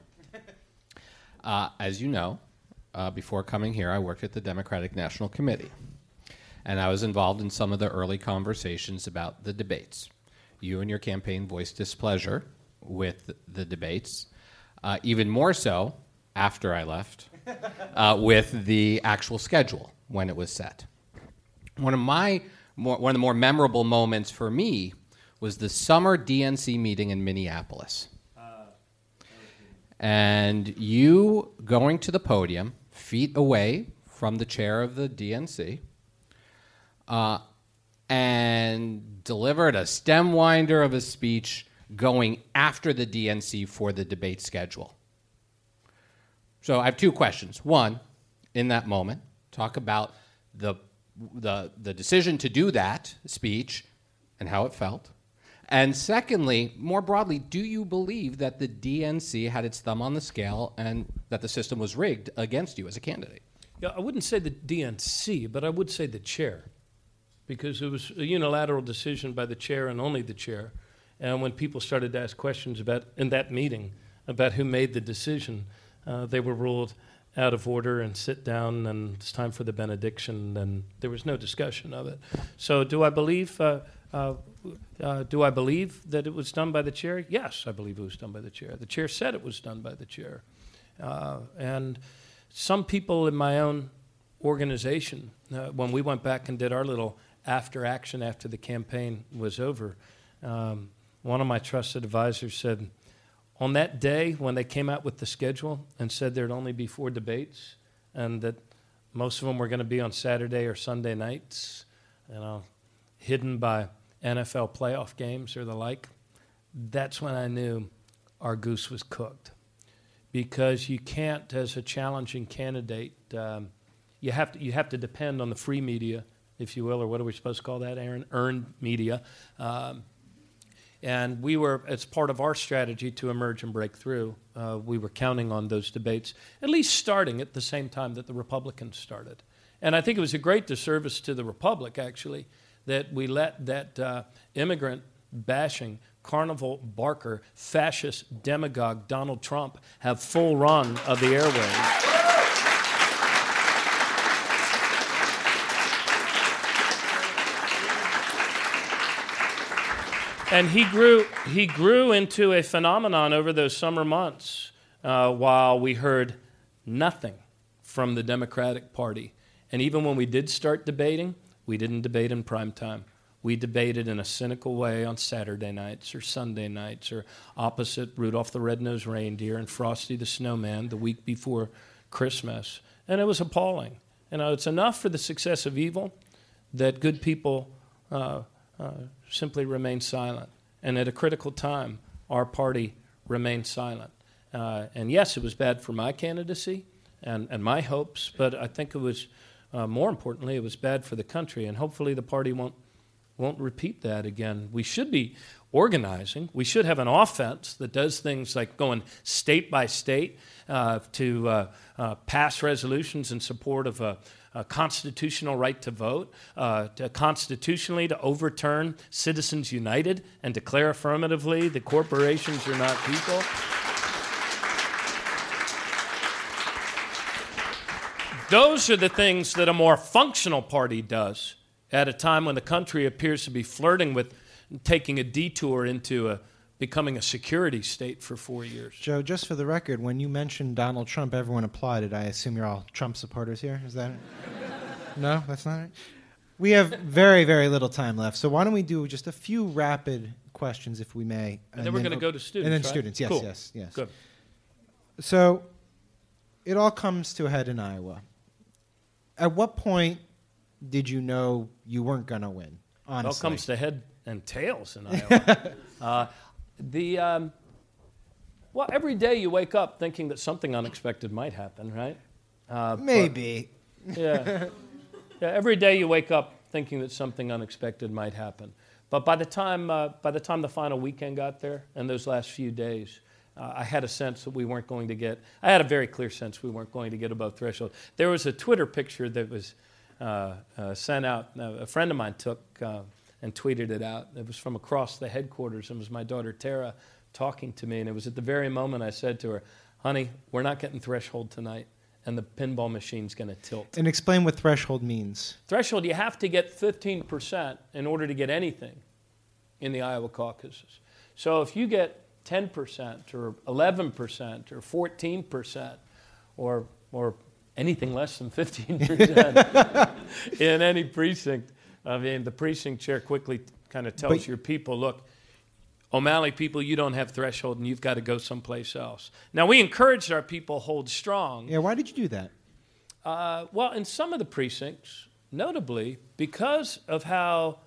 As you know, before coming here, I worked at the Democratic National Committee, and I was involved in some of the early conversations about the debates. You and your campaign voiced displeasure with the debates, even more so after I left, with the actual schedule when it was set. One of the more memorable moments for me was the summer DNC meeting in Minneapolis. And you going to the podium, feet away from the chair of the DNC, and delivered a stem winder of a speech going after the DNC for the debate schedule. So I have 2 questions. One, in that moment, talk about the decision to do that speech and how it felt. And secondly, more broadly, do you believe that the DNC had its thumb on the scale and that the system was rigged against you as a candidate? Yeah, I wouldn't say the DNC, but I would say the chair, because it was a unilateral decision by the chair and only the chair. And when people started to ask questions in that meeting about who made the decision, they were ruled out of order and sit down, and it's time for the benediction, and there was no discussion of it. So do I believe that it was done by the chair? Yes, I believe it was done by the chair. The chair said it was done by the chair. And some people in my own organization, when we went back and did our little after action after the campaign was over, one of my trusted advisors said, on that day when they came out with the schedule and said there'd only be 4 debates and that most of them were going to be on Saturday or Sunday nights, hidden by NFL playoff games or the like, that's when I knew our goose was cooked. because you can't, as a challenging candidate, you have to depend on the free media, if you will, or what are we supposed to call that, Aaron? Earned media. And we were, as part of our strategy to emerge and break through, we were counting on those debates, at least starting at the same time that the Republicans started. And I think it was a great disservice to the Republic, actually, that we let that immigrant-bashing, carnival barker, fascist demagogue Donald Trump have full run of the airwaves. And he grew into a phenomenon over those summer months while we heard nothing from the Democratic Party. And even when we did start debating, we didn't debate in prime time. We debated in a cynical way on Saturday nights or Sunday nights or opposite Rudolph the Red-Nosed Reindeer and Frosty the Snowman the week before Christmas. And it was appalling. It's enough for the success of evil that good people simply remain silent. And at a critical time, our party remained silent. And yes, it was bad for my candidacy and my hopes, but I think it was, more importantly, it was bad for the country. And hopefully the party won't repeat that again. We should be organizing. We should have an offense that does things like going state by state to pass resolutions in support of a constitutional right to vote, constitutionally to overturn Citizens United and declare affirmatively that corporations are not people. Those are the things that a more functional party does at a time when the country appears to be flirting with taking a detour into becoming a security state for 4 years. Joe, just for the record, when you mentioned Donald Trump, everyone applauded. I assume you're all Trump supporters here? Is that it? No, that's not it? We have very, very little time left, so why don't we do just a few rapid questions, if we may. And then we're going to go to students, And then right? students, yes, Cool. yes. Good. So it all comes to a head in Iowa. At what point did you know you weren't going to win, honestly? It all comes to head and tails in Iowa. Well, every day you wake up thinking that something unexpected might happen, right? Maybe. Yeah. Every day you wake up thinking that something unexpected might happen. But by the time the final weekend got there and those last few days, I had a sense that we weren't going to get, I had a very clear sense we weren't going to get above threshold. There was a Twitter picture that was sent out, a friend of mine took and tweeted it out. It was from across the headquarters, and it was my daughter Tara talking to me, and it was at the very moment I said to her, honey, we're not getting threshold tonight, and the pinball machine's going to tilt. And explain what threshold means. Threshold, you have to get 15% in order to get anything in the Iowa caucuses. So if you get 10% or 11% or 14% or anything less than 15% in any precinct, I mean, the precinct chair quickly kind of tells your people, look, O'Malley people, you don't have threshold and you've got to go someplace else. Now, we encouraged our people hold strong. Yeah, why did you do that? Well, in some of the precincts, notably, because of how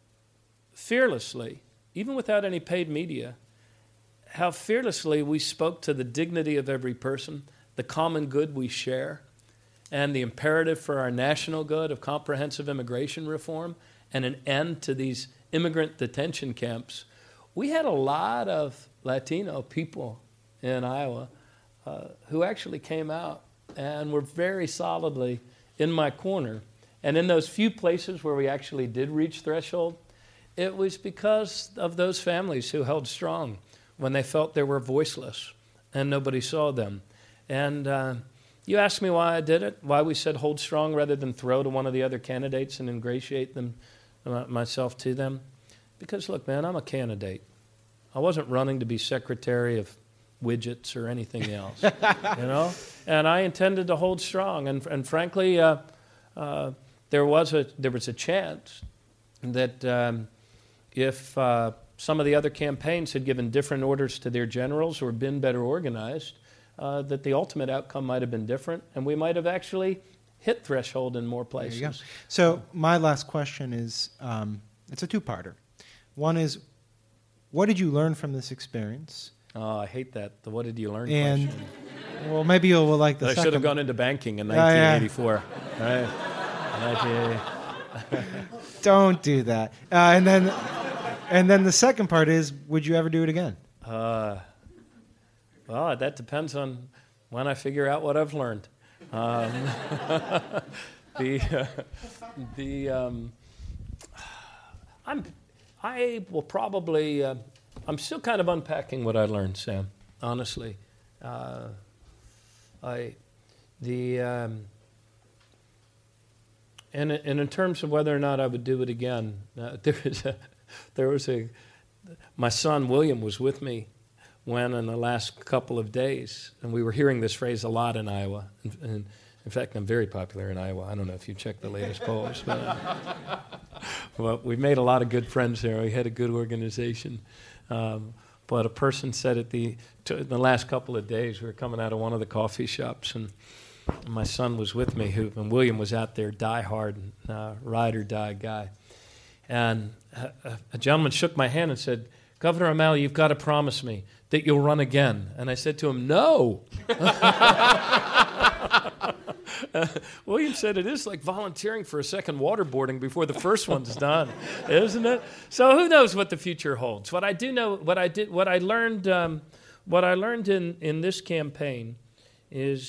fearlessly, even without any paid media, how fearlessly we spoke to the dignity of every person, the common good we share, and the imperative for our national good of comprehensive immigration reform and an end to these immigrant detention camps. We had a lot of Latino people in Iowa who actually came out and were very solidly in my corner. And in those few places where we actually did reach threshold, it was because of those families who held strong when they felt they were voiceless and nobody saw them. And you asked me why I did it, why we said hold strong rather than throw to one of the other candidates and ingratiate them, myself to them. Because, look, man, I'm a candidate. I wasn't running to be secretary of widgets or anything else, you know? And I intended to hold strong. And frankly, there was a chance that if some of the other campaigns had given different orders to their generals or been better organized, that the ultimate outcome might have been different, and we might have actually hit threshold in more places. There you go. So my last question is, it's a two-parter. One is, what did you learn from this experience? Oh, I hate that. The what did you learn and question. Well, maybe you'll like the I second. should have gone into banking in Yeah. 1984. Right? 1980. Don't do that. And then the second part is, would you ever do it again? Well, that depends on when I figure out what I've learned. I will probably. I'm still kind of unpacking what I learned, Sam. Honestly, and in terms of whether or not I would do it again, my son William was with me when in the last couple of days, and we were hearing this phrase a lot in Iowa. And in fact, I'm very popular in Iowa. I don't know if you checked the latest polls, but well, we made a lot of good friends there. We had a good organization. But a person said in the last couple of days, we were coming out of one of the coffee shops, and my son was with me, and William was out there, die-hard, ride or die guy. And a gentleman shook my hand and said, "Governor O'Malley, you've got to promise me that you'll run again." And I said to him, "No." William said, "It is like volunteering for a second waterboarding before the first one's done, isn't it?" So who knows what the future holds? What I do know, what I learned in this campaign is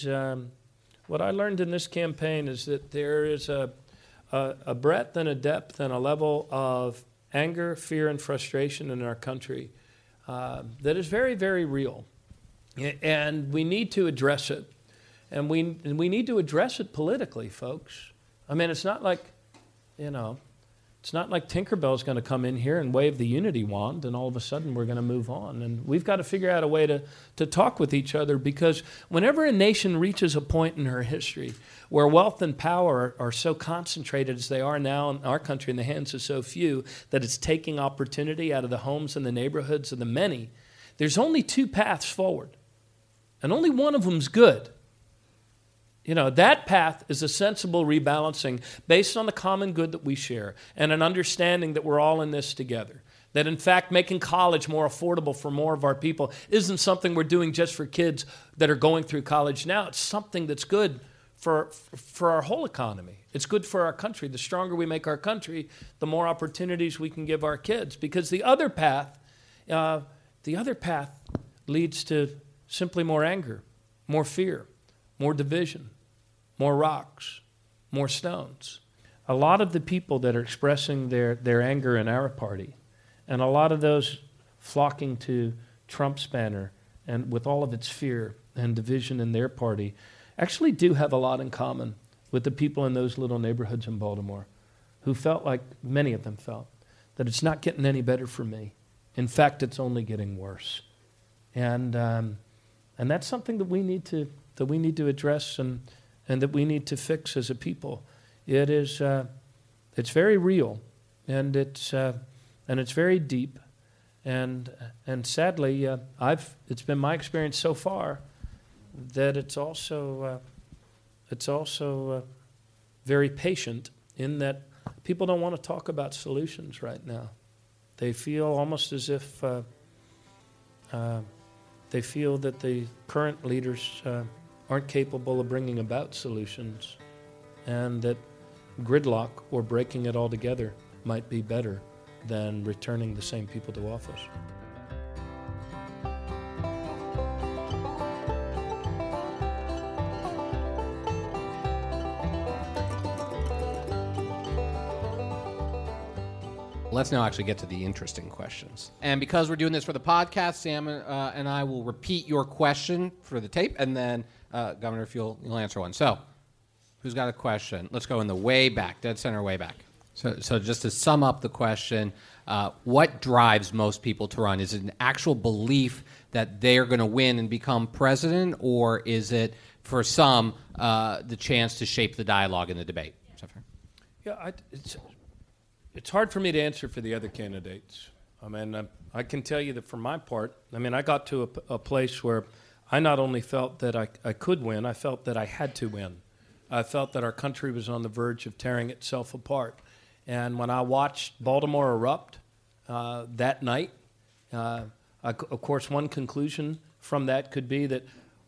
that there is a breadth and a depth and a level of anger, fear, and frustration in our country that is very, very real, and we need to address it. And we need to address it politically, folks. I mean, it's not like Tinkerbell's going to come in here and wave the unity wand and all of a sudden we're going to move on. And we've got to figure out a way to talk with each other, because whenever a nation reaches a point in her history where wealth and power are so concentrated as they are now in our country in the hands of so few that it's taking opportunity out of the homes and the neighborhoods of the many, there's only two paths forward. And only one of them's good. That path is a sensible rebalancing based on the common good that we share and an understanding that we're all in this together. That, in fact, making college more affordable for more of our people isn't something we're doing just for kids that are going through college now. It's something that's good for our whole economy. It's good for our country. The stronger we make our country, the more opportunities we can give our kids. Because the other path leads to simply more anger, more fear, more division, more rocks, more stones. A lot of the people that are expressing their anger in our party, and a lot of those flocking to Trump's banner and with all of its fear and division in their party, actually do have a lot in common with the people in those little neighborhoods in Baltimore who felt like, many of them felt, that it's not getting any better for me. In fact, it's only getting worse. And that's something that we need to address and that we need to fix as a people. It's very real, and it's very deep, and sadly, it's been my experience so far that it's also very patient in that people don't want to talk about solutions right now. They feel almost as if they feel that the current leaders aren't capable of bringing about solutions, and that gridlock or breaking it all together might be better than returning the same people to office. Let's now actually get to the interesting questions. And because we're doing this for the podcast, Sam and I will repeat your question for the tape, and then, Governor, if you'll answer one. So, who's got a question? Let's go in the way back, dead center way back. So just to sum up the question, what drives most people to run? Is it an actual belief that they're going to win and become president, or is it, for some, the chance to shape the dialogue in the debate? Is that fair? Yeah, it's hard for me to answer for the other candidates. I mean, I can tell you that for my part, I got to a place where I not only felt that I could win, I felt that I had to win. I felt that our country was on the verge of tearing itself apart. And when I watched Baltimore erupt that night, of course, one conclusion from that could be that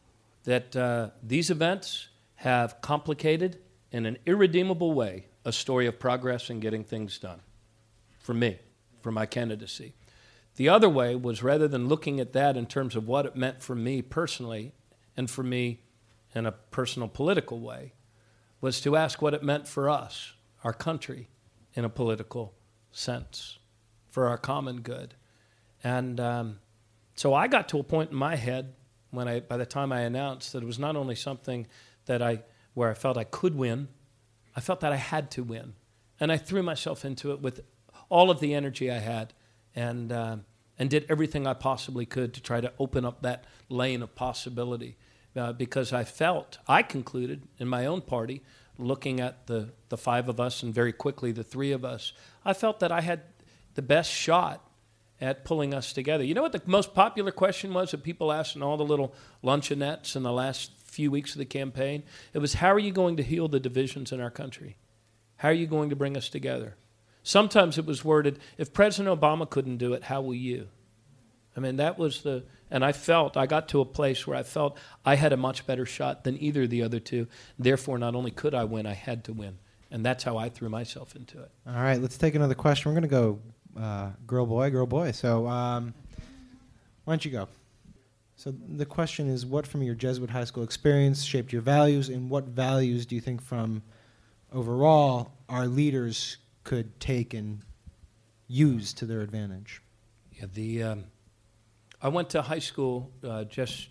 that these events have complicated in an irredeemable way a story of progress in getting things done for me, for my candidacy. The other way was, rather than looking at that in terms of what it meant for me personally and for me in a personal political way, was to ask what it meant for us, our country, in a political sense, for our common good. And so I got to a point in my head by the time I announced that it was not only something where I felt I could win, I felt that I had to win. And I threw myself into it with all of the energy I had and did everything I possibly could to try to open up that lane of possibility. Because I concluded in my own party, looking at the five of us and very quickly the three of us, I felt that I had the best shot at pulling us together. You know what the most popular question was that people asked in all the little luncheonettes in the last few weeks of the campaign? It was, how are you going to heal the divisions in our country? How are you going to bring us together? Sometimes it was worded, if President Obama couldn't do it, how will you? I mean, that was and I got to a place where I felt I had a much better shot than either of the other two. Therefore, not only could I win, I had to win. And that's how I threw myself into it. All right, let's take another question. We're going to go girl, boy. So why don't you go? So the question is, what from your Jesuit high school experience shaped your values, and what values do you think from overall our leaders could take and use to their advantage? Yeah, I went to high school just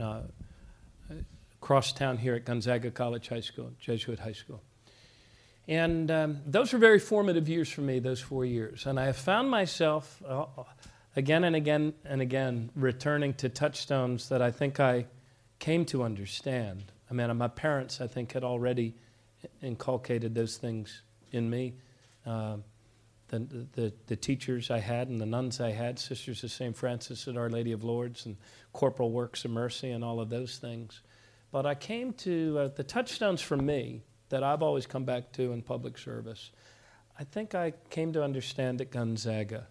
across town here at Gonzaga College High School, Jesuit High School. And those were very formative years for me, those 4 years. And I have found myself again and again and again returning to touchstones that I think I came to understand. I mean, my parents, I think, had already inculcated those things in me. The teachers I had and the nuns I had, Sisters of St. Francis and Our Lady of Lourdes and Corporal Works of Mercy and all of those things. But I came to the touchstones for me that I've always come back to in public service. I think I came to understand at Gonzaga.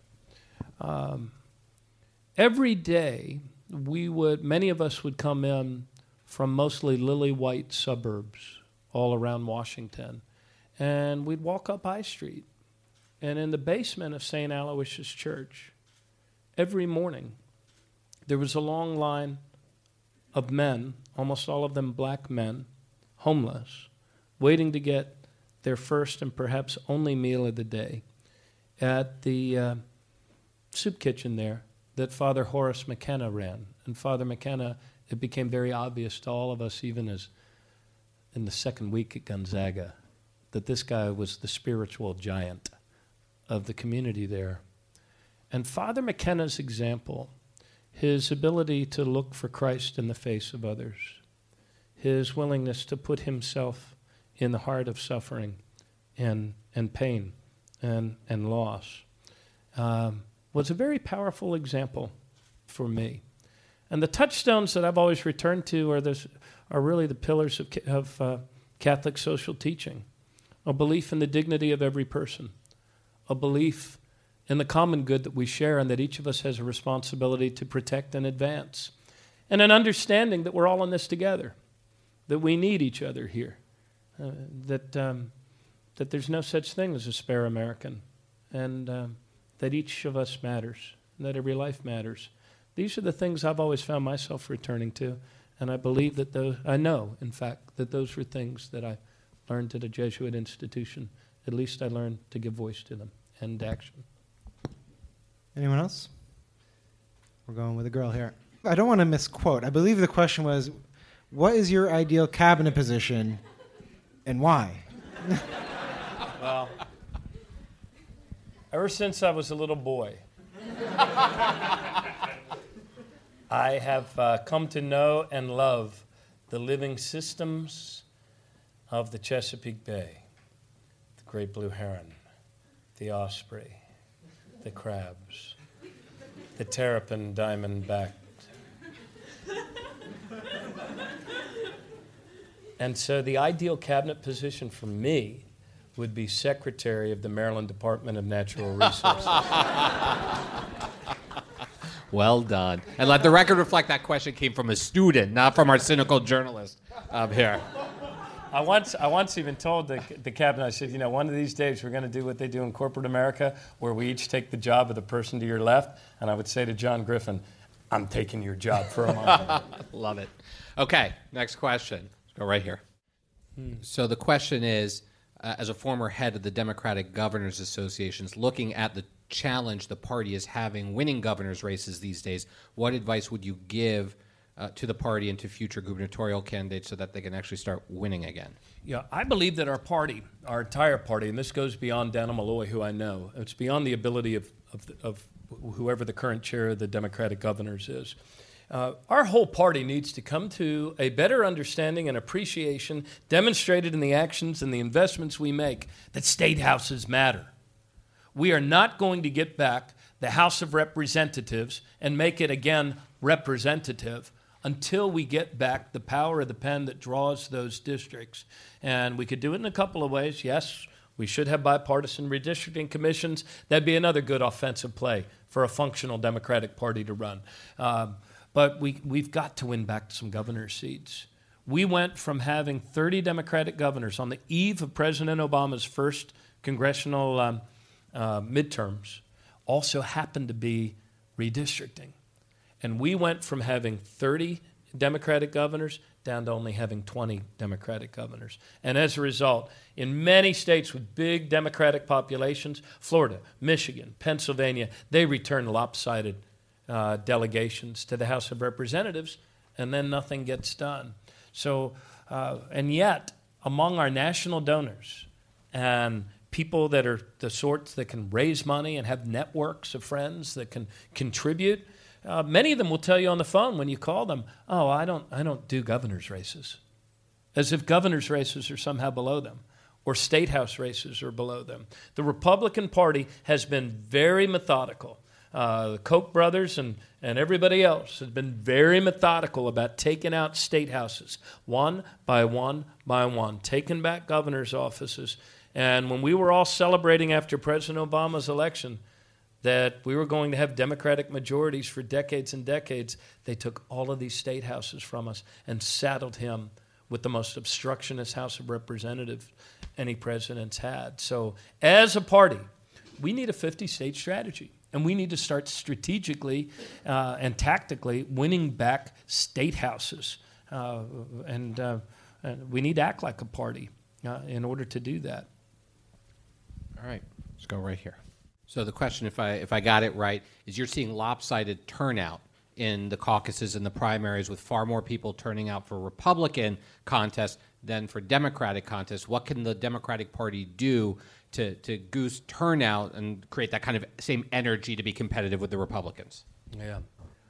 Every day, many of us would come in from mostly lily-white suburbs all around Washington, and we'd walk up High Street. And in the basement of St. Aloysius Church, every morning, there was a long line of men, almost all of them black men, homeless, waiting to get their first and perhaps only meal of the day at the soup kitchen there that Father Horace McKenna ran. And Father McKenna, it became very obvious to all of us, even as in the second week at Gonzaga, that this guy was the spiritual giant of the community there. And Father McKenna's example, his ability to look for Christ in the face of others, his willingness to put himself in the heart of suffering and pain and loss, was a very powerful example for me. And the touchstones that I've always returned to are really the pillars of Catholic social teaching, a belief in the dignity of every person, a belief in the common good that we share and that each of us has a responsibility to protect and advance, and an understanding that we're all in this together, that we need each other here, that there's no such thing as a spare American, and that each of us matters, and that every life matters. These are the things I've always found myself returning to, and I believe that I know, in fact, that those were things that I learned at a Jesuit institution. At least I learned to give voice to them and action. Anyone else? We're going with a girl here. I don't want to misquote. I believe the question was, what is your ideal cabinet position and why? Well, ever since I was a little boy, I have come to know and love the living systems of the Chesapeake Bay. Great blue heron, the osprey, the crabs, the terrapin diamond-backed. And so the ideal cabinet position for me would be Secretary of the Maryland Department of Natural Resources. Well done. And let the record reflect that question came from a student, not from our cynical journalist up here. I once even told the cabinet, I said, one of these days we're going to do what they do in corporate America, where we each take the job of the person to your left, and I would say to John Griffin, I'm taking your job for a moment. Love it. Okay, next question. Let's go right here. So the question is, as a former head of the Democratic Governors Associations, looking at the challenge the party is having winning governors' races these days, what advice would you give to the party and to future gubernatorial candidates so that they can actually start winning again? Yeah, I believe that our party, our entire party, and this goes beyond Dana Malloy, who I know, it's beyond the ability of whoever the current chair of the Democratic Governors is. Our whole party needs to come to a better understanding and appreciation demonstrated in the actions and the investments we make that state houses matter. We are not going to get back the House of Representatives and make it again representative until we get back the power of the pen that draws those districts. And we could do it in a couple of ways. Yes, we should have bipartisan redistricting commissions. That'd be another good offensive play for a functional Democratic Party to run. But we've got to win back some governor seats. We went from having 30 Democratic governors on the eve of President Obama's first congressional midterms, also happened to be redistricting. And we went from having 30 Democratic governors down to only having 20 Democratic governors. And as a result, in many states with big Democratic populations, Florida, Michigan, Pennsylvania, they return lopsided delegations to the House of Representatives, and then nothing gets done. So, and yet, among our national donors and people that are the sorts that can raise money and have networks of friends that can contribute, many of them will tell you on the phone when you call them, "Oh, I don't do governor's races," as if governor's races are somehow below them, or state house races are below them. The Republican Party has been very methodical. The Koch brothers and everybody else has been very methodical about taking out state houses, one by one by one, taking back governor's offices. And when we were all celebrating after President Obama's election that we were going to have Democratic majorities for decades and decades, they took all of these state houses from us and saddled him with the most obstructionist House of Representatives any president's had. So as a party, we need a 50-state strategy. And we need to start strategically and tactically winning back state houses. And we need to act like a party in order to do that. All right, let's go right here. So the question, if I got it right, is you're seeing lopsided turnout in the caucuses and the primaries with far more people turning out for Republican contests than for Democratic contests. What can the Democratic Party do to goose turnout and create that kind of same energy to be competitive with the Republicans? Yeah,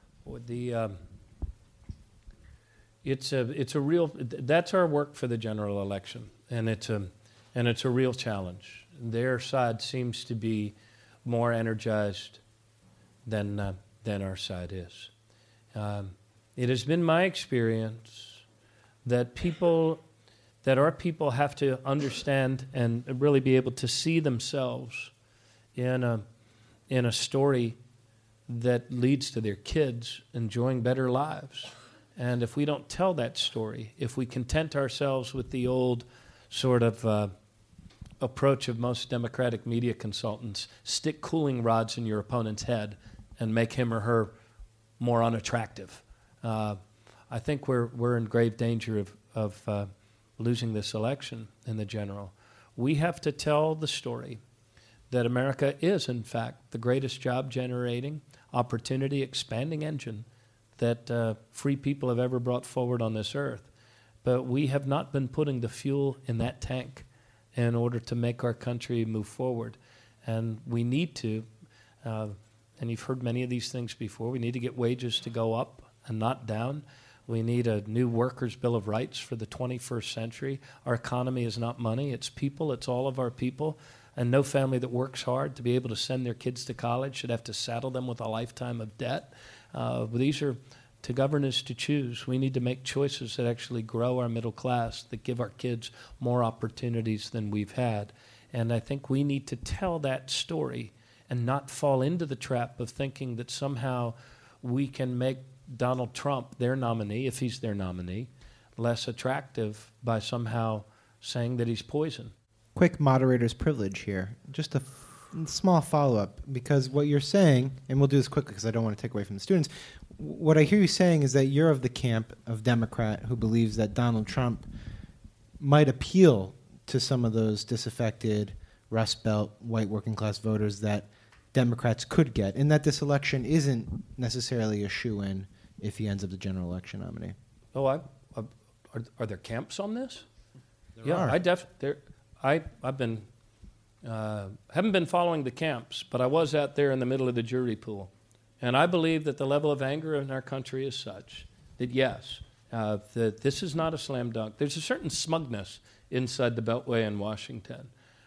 it's a real, that's our work for the general election, and it's a real challenge. Their side seems to be more energized than our side is. It has been my experience that our people have to understand and really be able to see themselves in a story that leads to their kids enjoying better lives. And if we don't tell that story, if we content ourselves with the old sort of approach of most Democratic media consultants, stick cooling rods in your opponent's head and make him or her more unattractive, I think we're in grave danger of losing this election in the general. We have to tell the story that America is, in fact, the greatest job-generating, opportunity-expanding engine that free people have ever brought forward on this earth. But we have not been putting the fuel in that tank in order to make our country move forward. And we need to, and you've heard many of these things before, we need to get wages to go up and not down. We need a new workers' bill of rights for the 21st century. Our economy is not money, it's people, it's all of our people. And no family that works hard to be able to send their kids to college should have to saddle them with a lifetime of debt. These are to governors to choose. We need to make choices that actually grow our middle class, that give our kids more opportunities than we've had. And I think we need to tell that story and not fall into the trap of thinking that somehow we can make Donald Trump, their nominee, if he's their nominee, less attractive by somehow saying that he's poison. Quick moderator's privilege here. Just a small follow-up, because what you're saying, and we'll do this quickly because I don't want to take away from the students, what I hear you saying is that you're of the camp of Democrat who believes that Donald Trump might appeal to some of those disaffected Rust Belt white working class voters that Democrats could get, and that this election isn't necessarily a shoo-in if he ends up the general election nominee. Oh, are there camps on this? There are. I've been haven't been following the camps, but I was out there in the middle of the jury pool, and I believe that the level of anger in our country is such that yes, that this is not a slam dunk. There's a certain smugness inside the Beltway in Washington,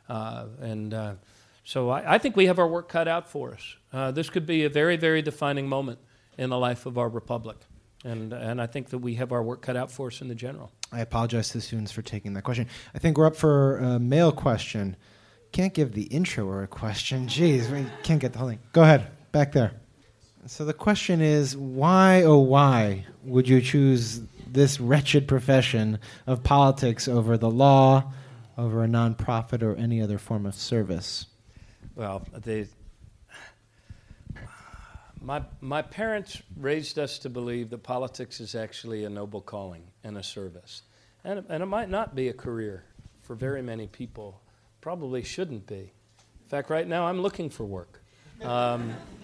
so I think we have our work cut out for us. This could be a very, very defining moment in the life of our republic. And I think that we have our work cut out for us in the general. I apologize to the students for taking that question. I think we're up for a mail question. Can't give the intro or a question. Jeez, we can't get the whole thing. Go ahead, back there. So the question is, why, oh why, would you choose this wretched profession of politics over the law, over a nonprofit, or any other form of service? Well, my parents raised us to believe that politics is actually a noble calling and a service. And it might not be a career for very many people. Probably shouldn't be. In fact, right now I'm looking for work. But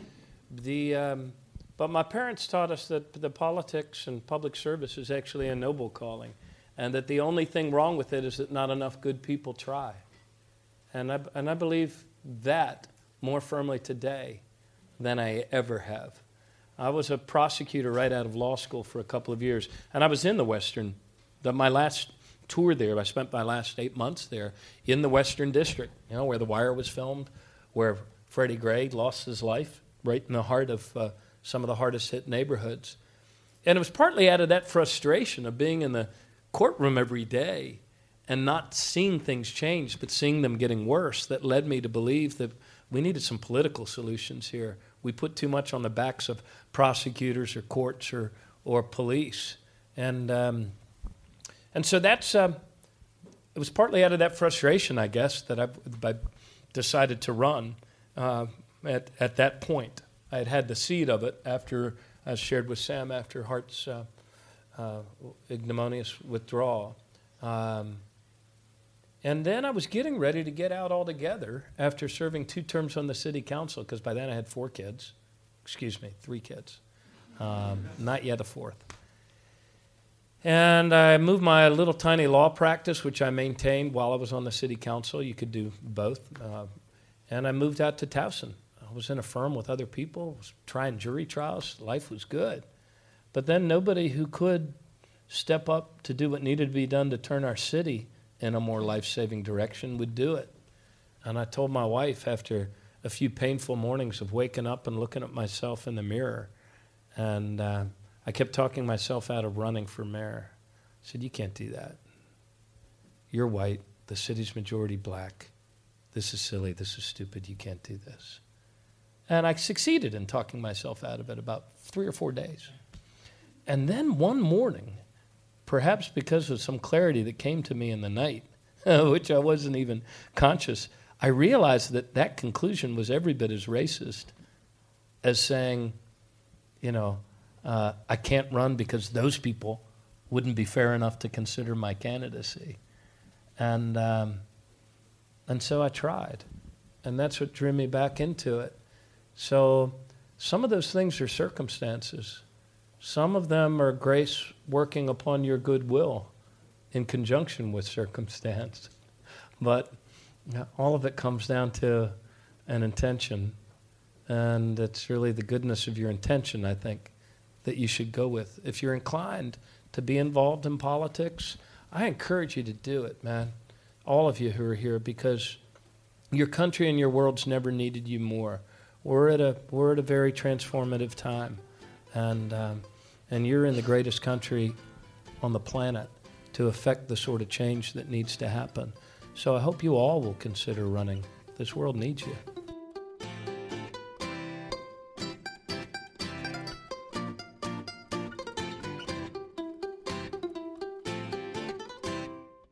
my parents taught us that the politics and public service is actually a noble calling, and that the only thing wrong with it is that not enough good people try. And I believe that more firmly today than I ever have. I was a prosecutor right out of law school for a couple of years, and I was in the Western. My last tour there, I spent my last 8 months there in the Western District, where The Wire was filmed, where Freddie Gray lost his life, right in the heart of some of the hardest hit neighborhoods. And it was partly out of that frustration of being in the courtroom every day and not seeing things change, but seeing them getting worse, that led me to believe that we needed some political solutions here. We put too much on the backs of prosecutors or courts or police. And so that's, it was partly out of that frustration, I guess, that I decided to run at that point. I had had the seed of it after I shared with Sam after Hart's ignominious withdrawal. And then I was getting ready to get out altogether after serving 2 terms on the city council, because by then I had 3 kids. Not yet a 4th. And I moved my little tiny law practice, which I maintained while I was on the city council. You could do both. And I moved out to Towson. I was in a firm with other people, was trying jury trials. Life was good. But then nobody who could step up to do what needed to be done to turn our city in a more life-saving direction would do it. And I told my wife after a few painful mornings of waking up and looking at myself in the mirror, and I kept talking myself out of running for mayor. I said, you can't do that. You're white. The city's majority black. This is silly. This is stupid. You can't do this. And I succeeded in talking myself out of it about 3 or 4 days. And then one morning, perhaps because of some clarity that came to me in the night, which I wasn't even conscious, I realized that conclusion was every bit as racist as saying, I can't run because those people wouldn't be fair enough to consider my candidacy. And so I tried. And that's what drew me back into it. So some of those things are circumstances. Some of them are grace working upon your goodwill in conjunction with circumstance. But all of it comes down to an intention. And it's really the goodness of your intention, I think, that you should go with. If you're inclined to be involved in politics, I encourage you to do it, man. All of you who are here, because your country and your world's never needed you more. We're at a very transformative time, and you're in the greatest country on the planet to affect the sort of change that needs to happen. So I hope you all will consider running. This world needs you.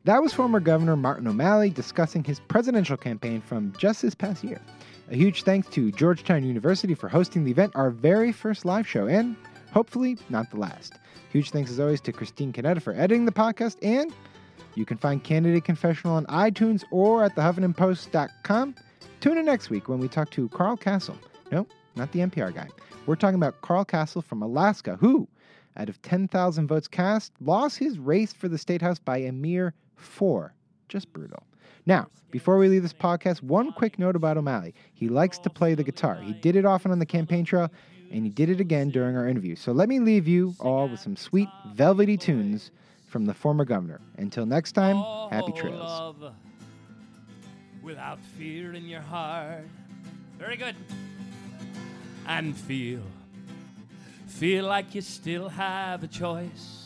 That was former Governor Martin O'Malley discussing his presidential campaign from just this past year. A huge thanks to Georgetown University for hosting the event, our very first live show, and hopefully not the last. Huge thanks as always to Christine Canetta for editing the podcast, and you can find Candidate Confessional on iTunes or at thehuffingtonpost.com. Tune in next week when we talk to Carl Castle. No, not the NPR guy. We're talking about Carl Castle from Alaska, who, out of 10,000 votes cast, lost his race for the State House by a mere 4. Just brutal. Now, before we leave this podcast, one quick note about O'Malley. He likes to play the guitar. He did it often on the campaign trail, and he did it again during our interview. So let me leave you all with some sweet, velvety tunes from the former governor. Until next time, happy trails. Love, without fear in your heart. Very good. And feel like you still have a choice.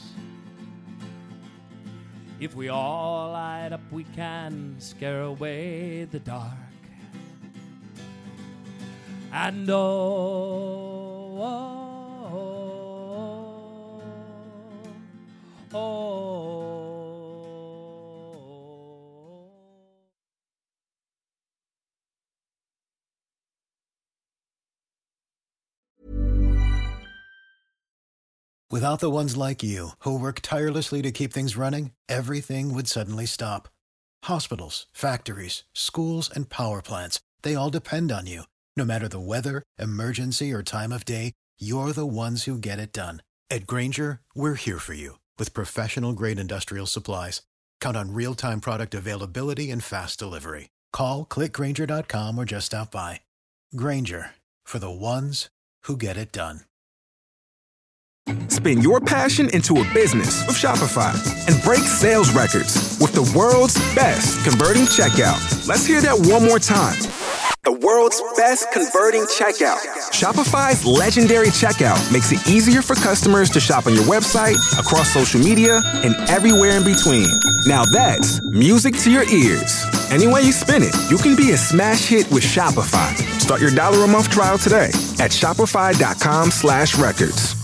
If we all light up, we can scare away the dark. And Without the ones like you, who work tirelessly to keep things running, everything would suddenly stop. Hospitals, factories, schools, and power plants, they all depend on you. No matter the weather, emergency, or time of day, you're the ones who get it done. At Grainger, we're here for you with professional-grade industrial supplies. Count on real-time product availability and fast delivery. Call, clickgrainger.com, or just stop by. Grainger, for the ones who get it done. Spin your passion into a business with Shopify and break sales records with the world's best converting checkout. Let's hear that one more time. The world's best converting checkout. Shopify's legendary checkout makes it easier for customers to shop on your website, across social media, and everywhere in between. Now that's music to your ears. Any way you spin it, you can be a smash hit with Shopify. Start your $1 a month trial today at shopify.com/records.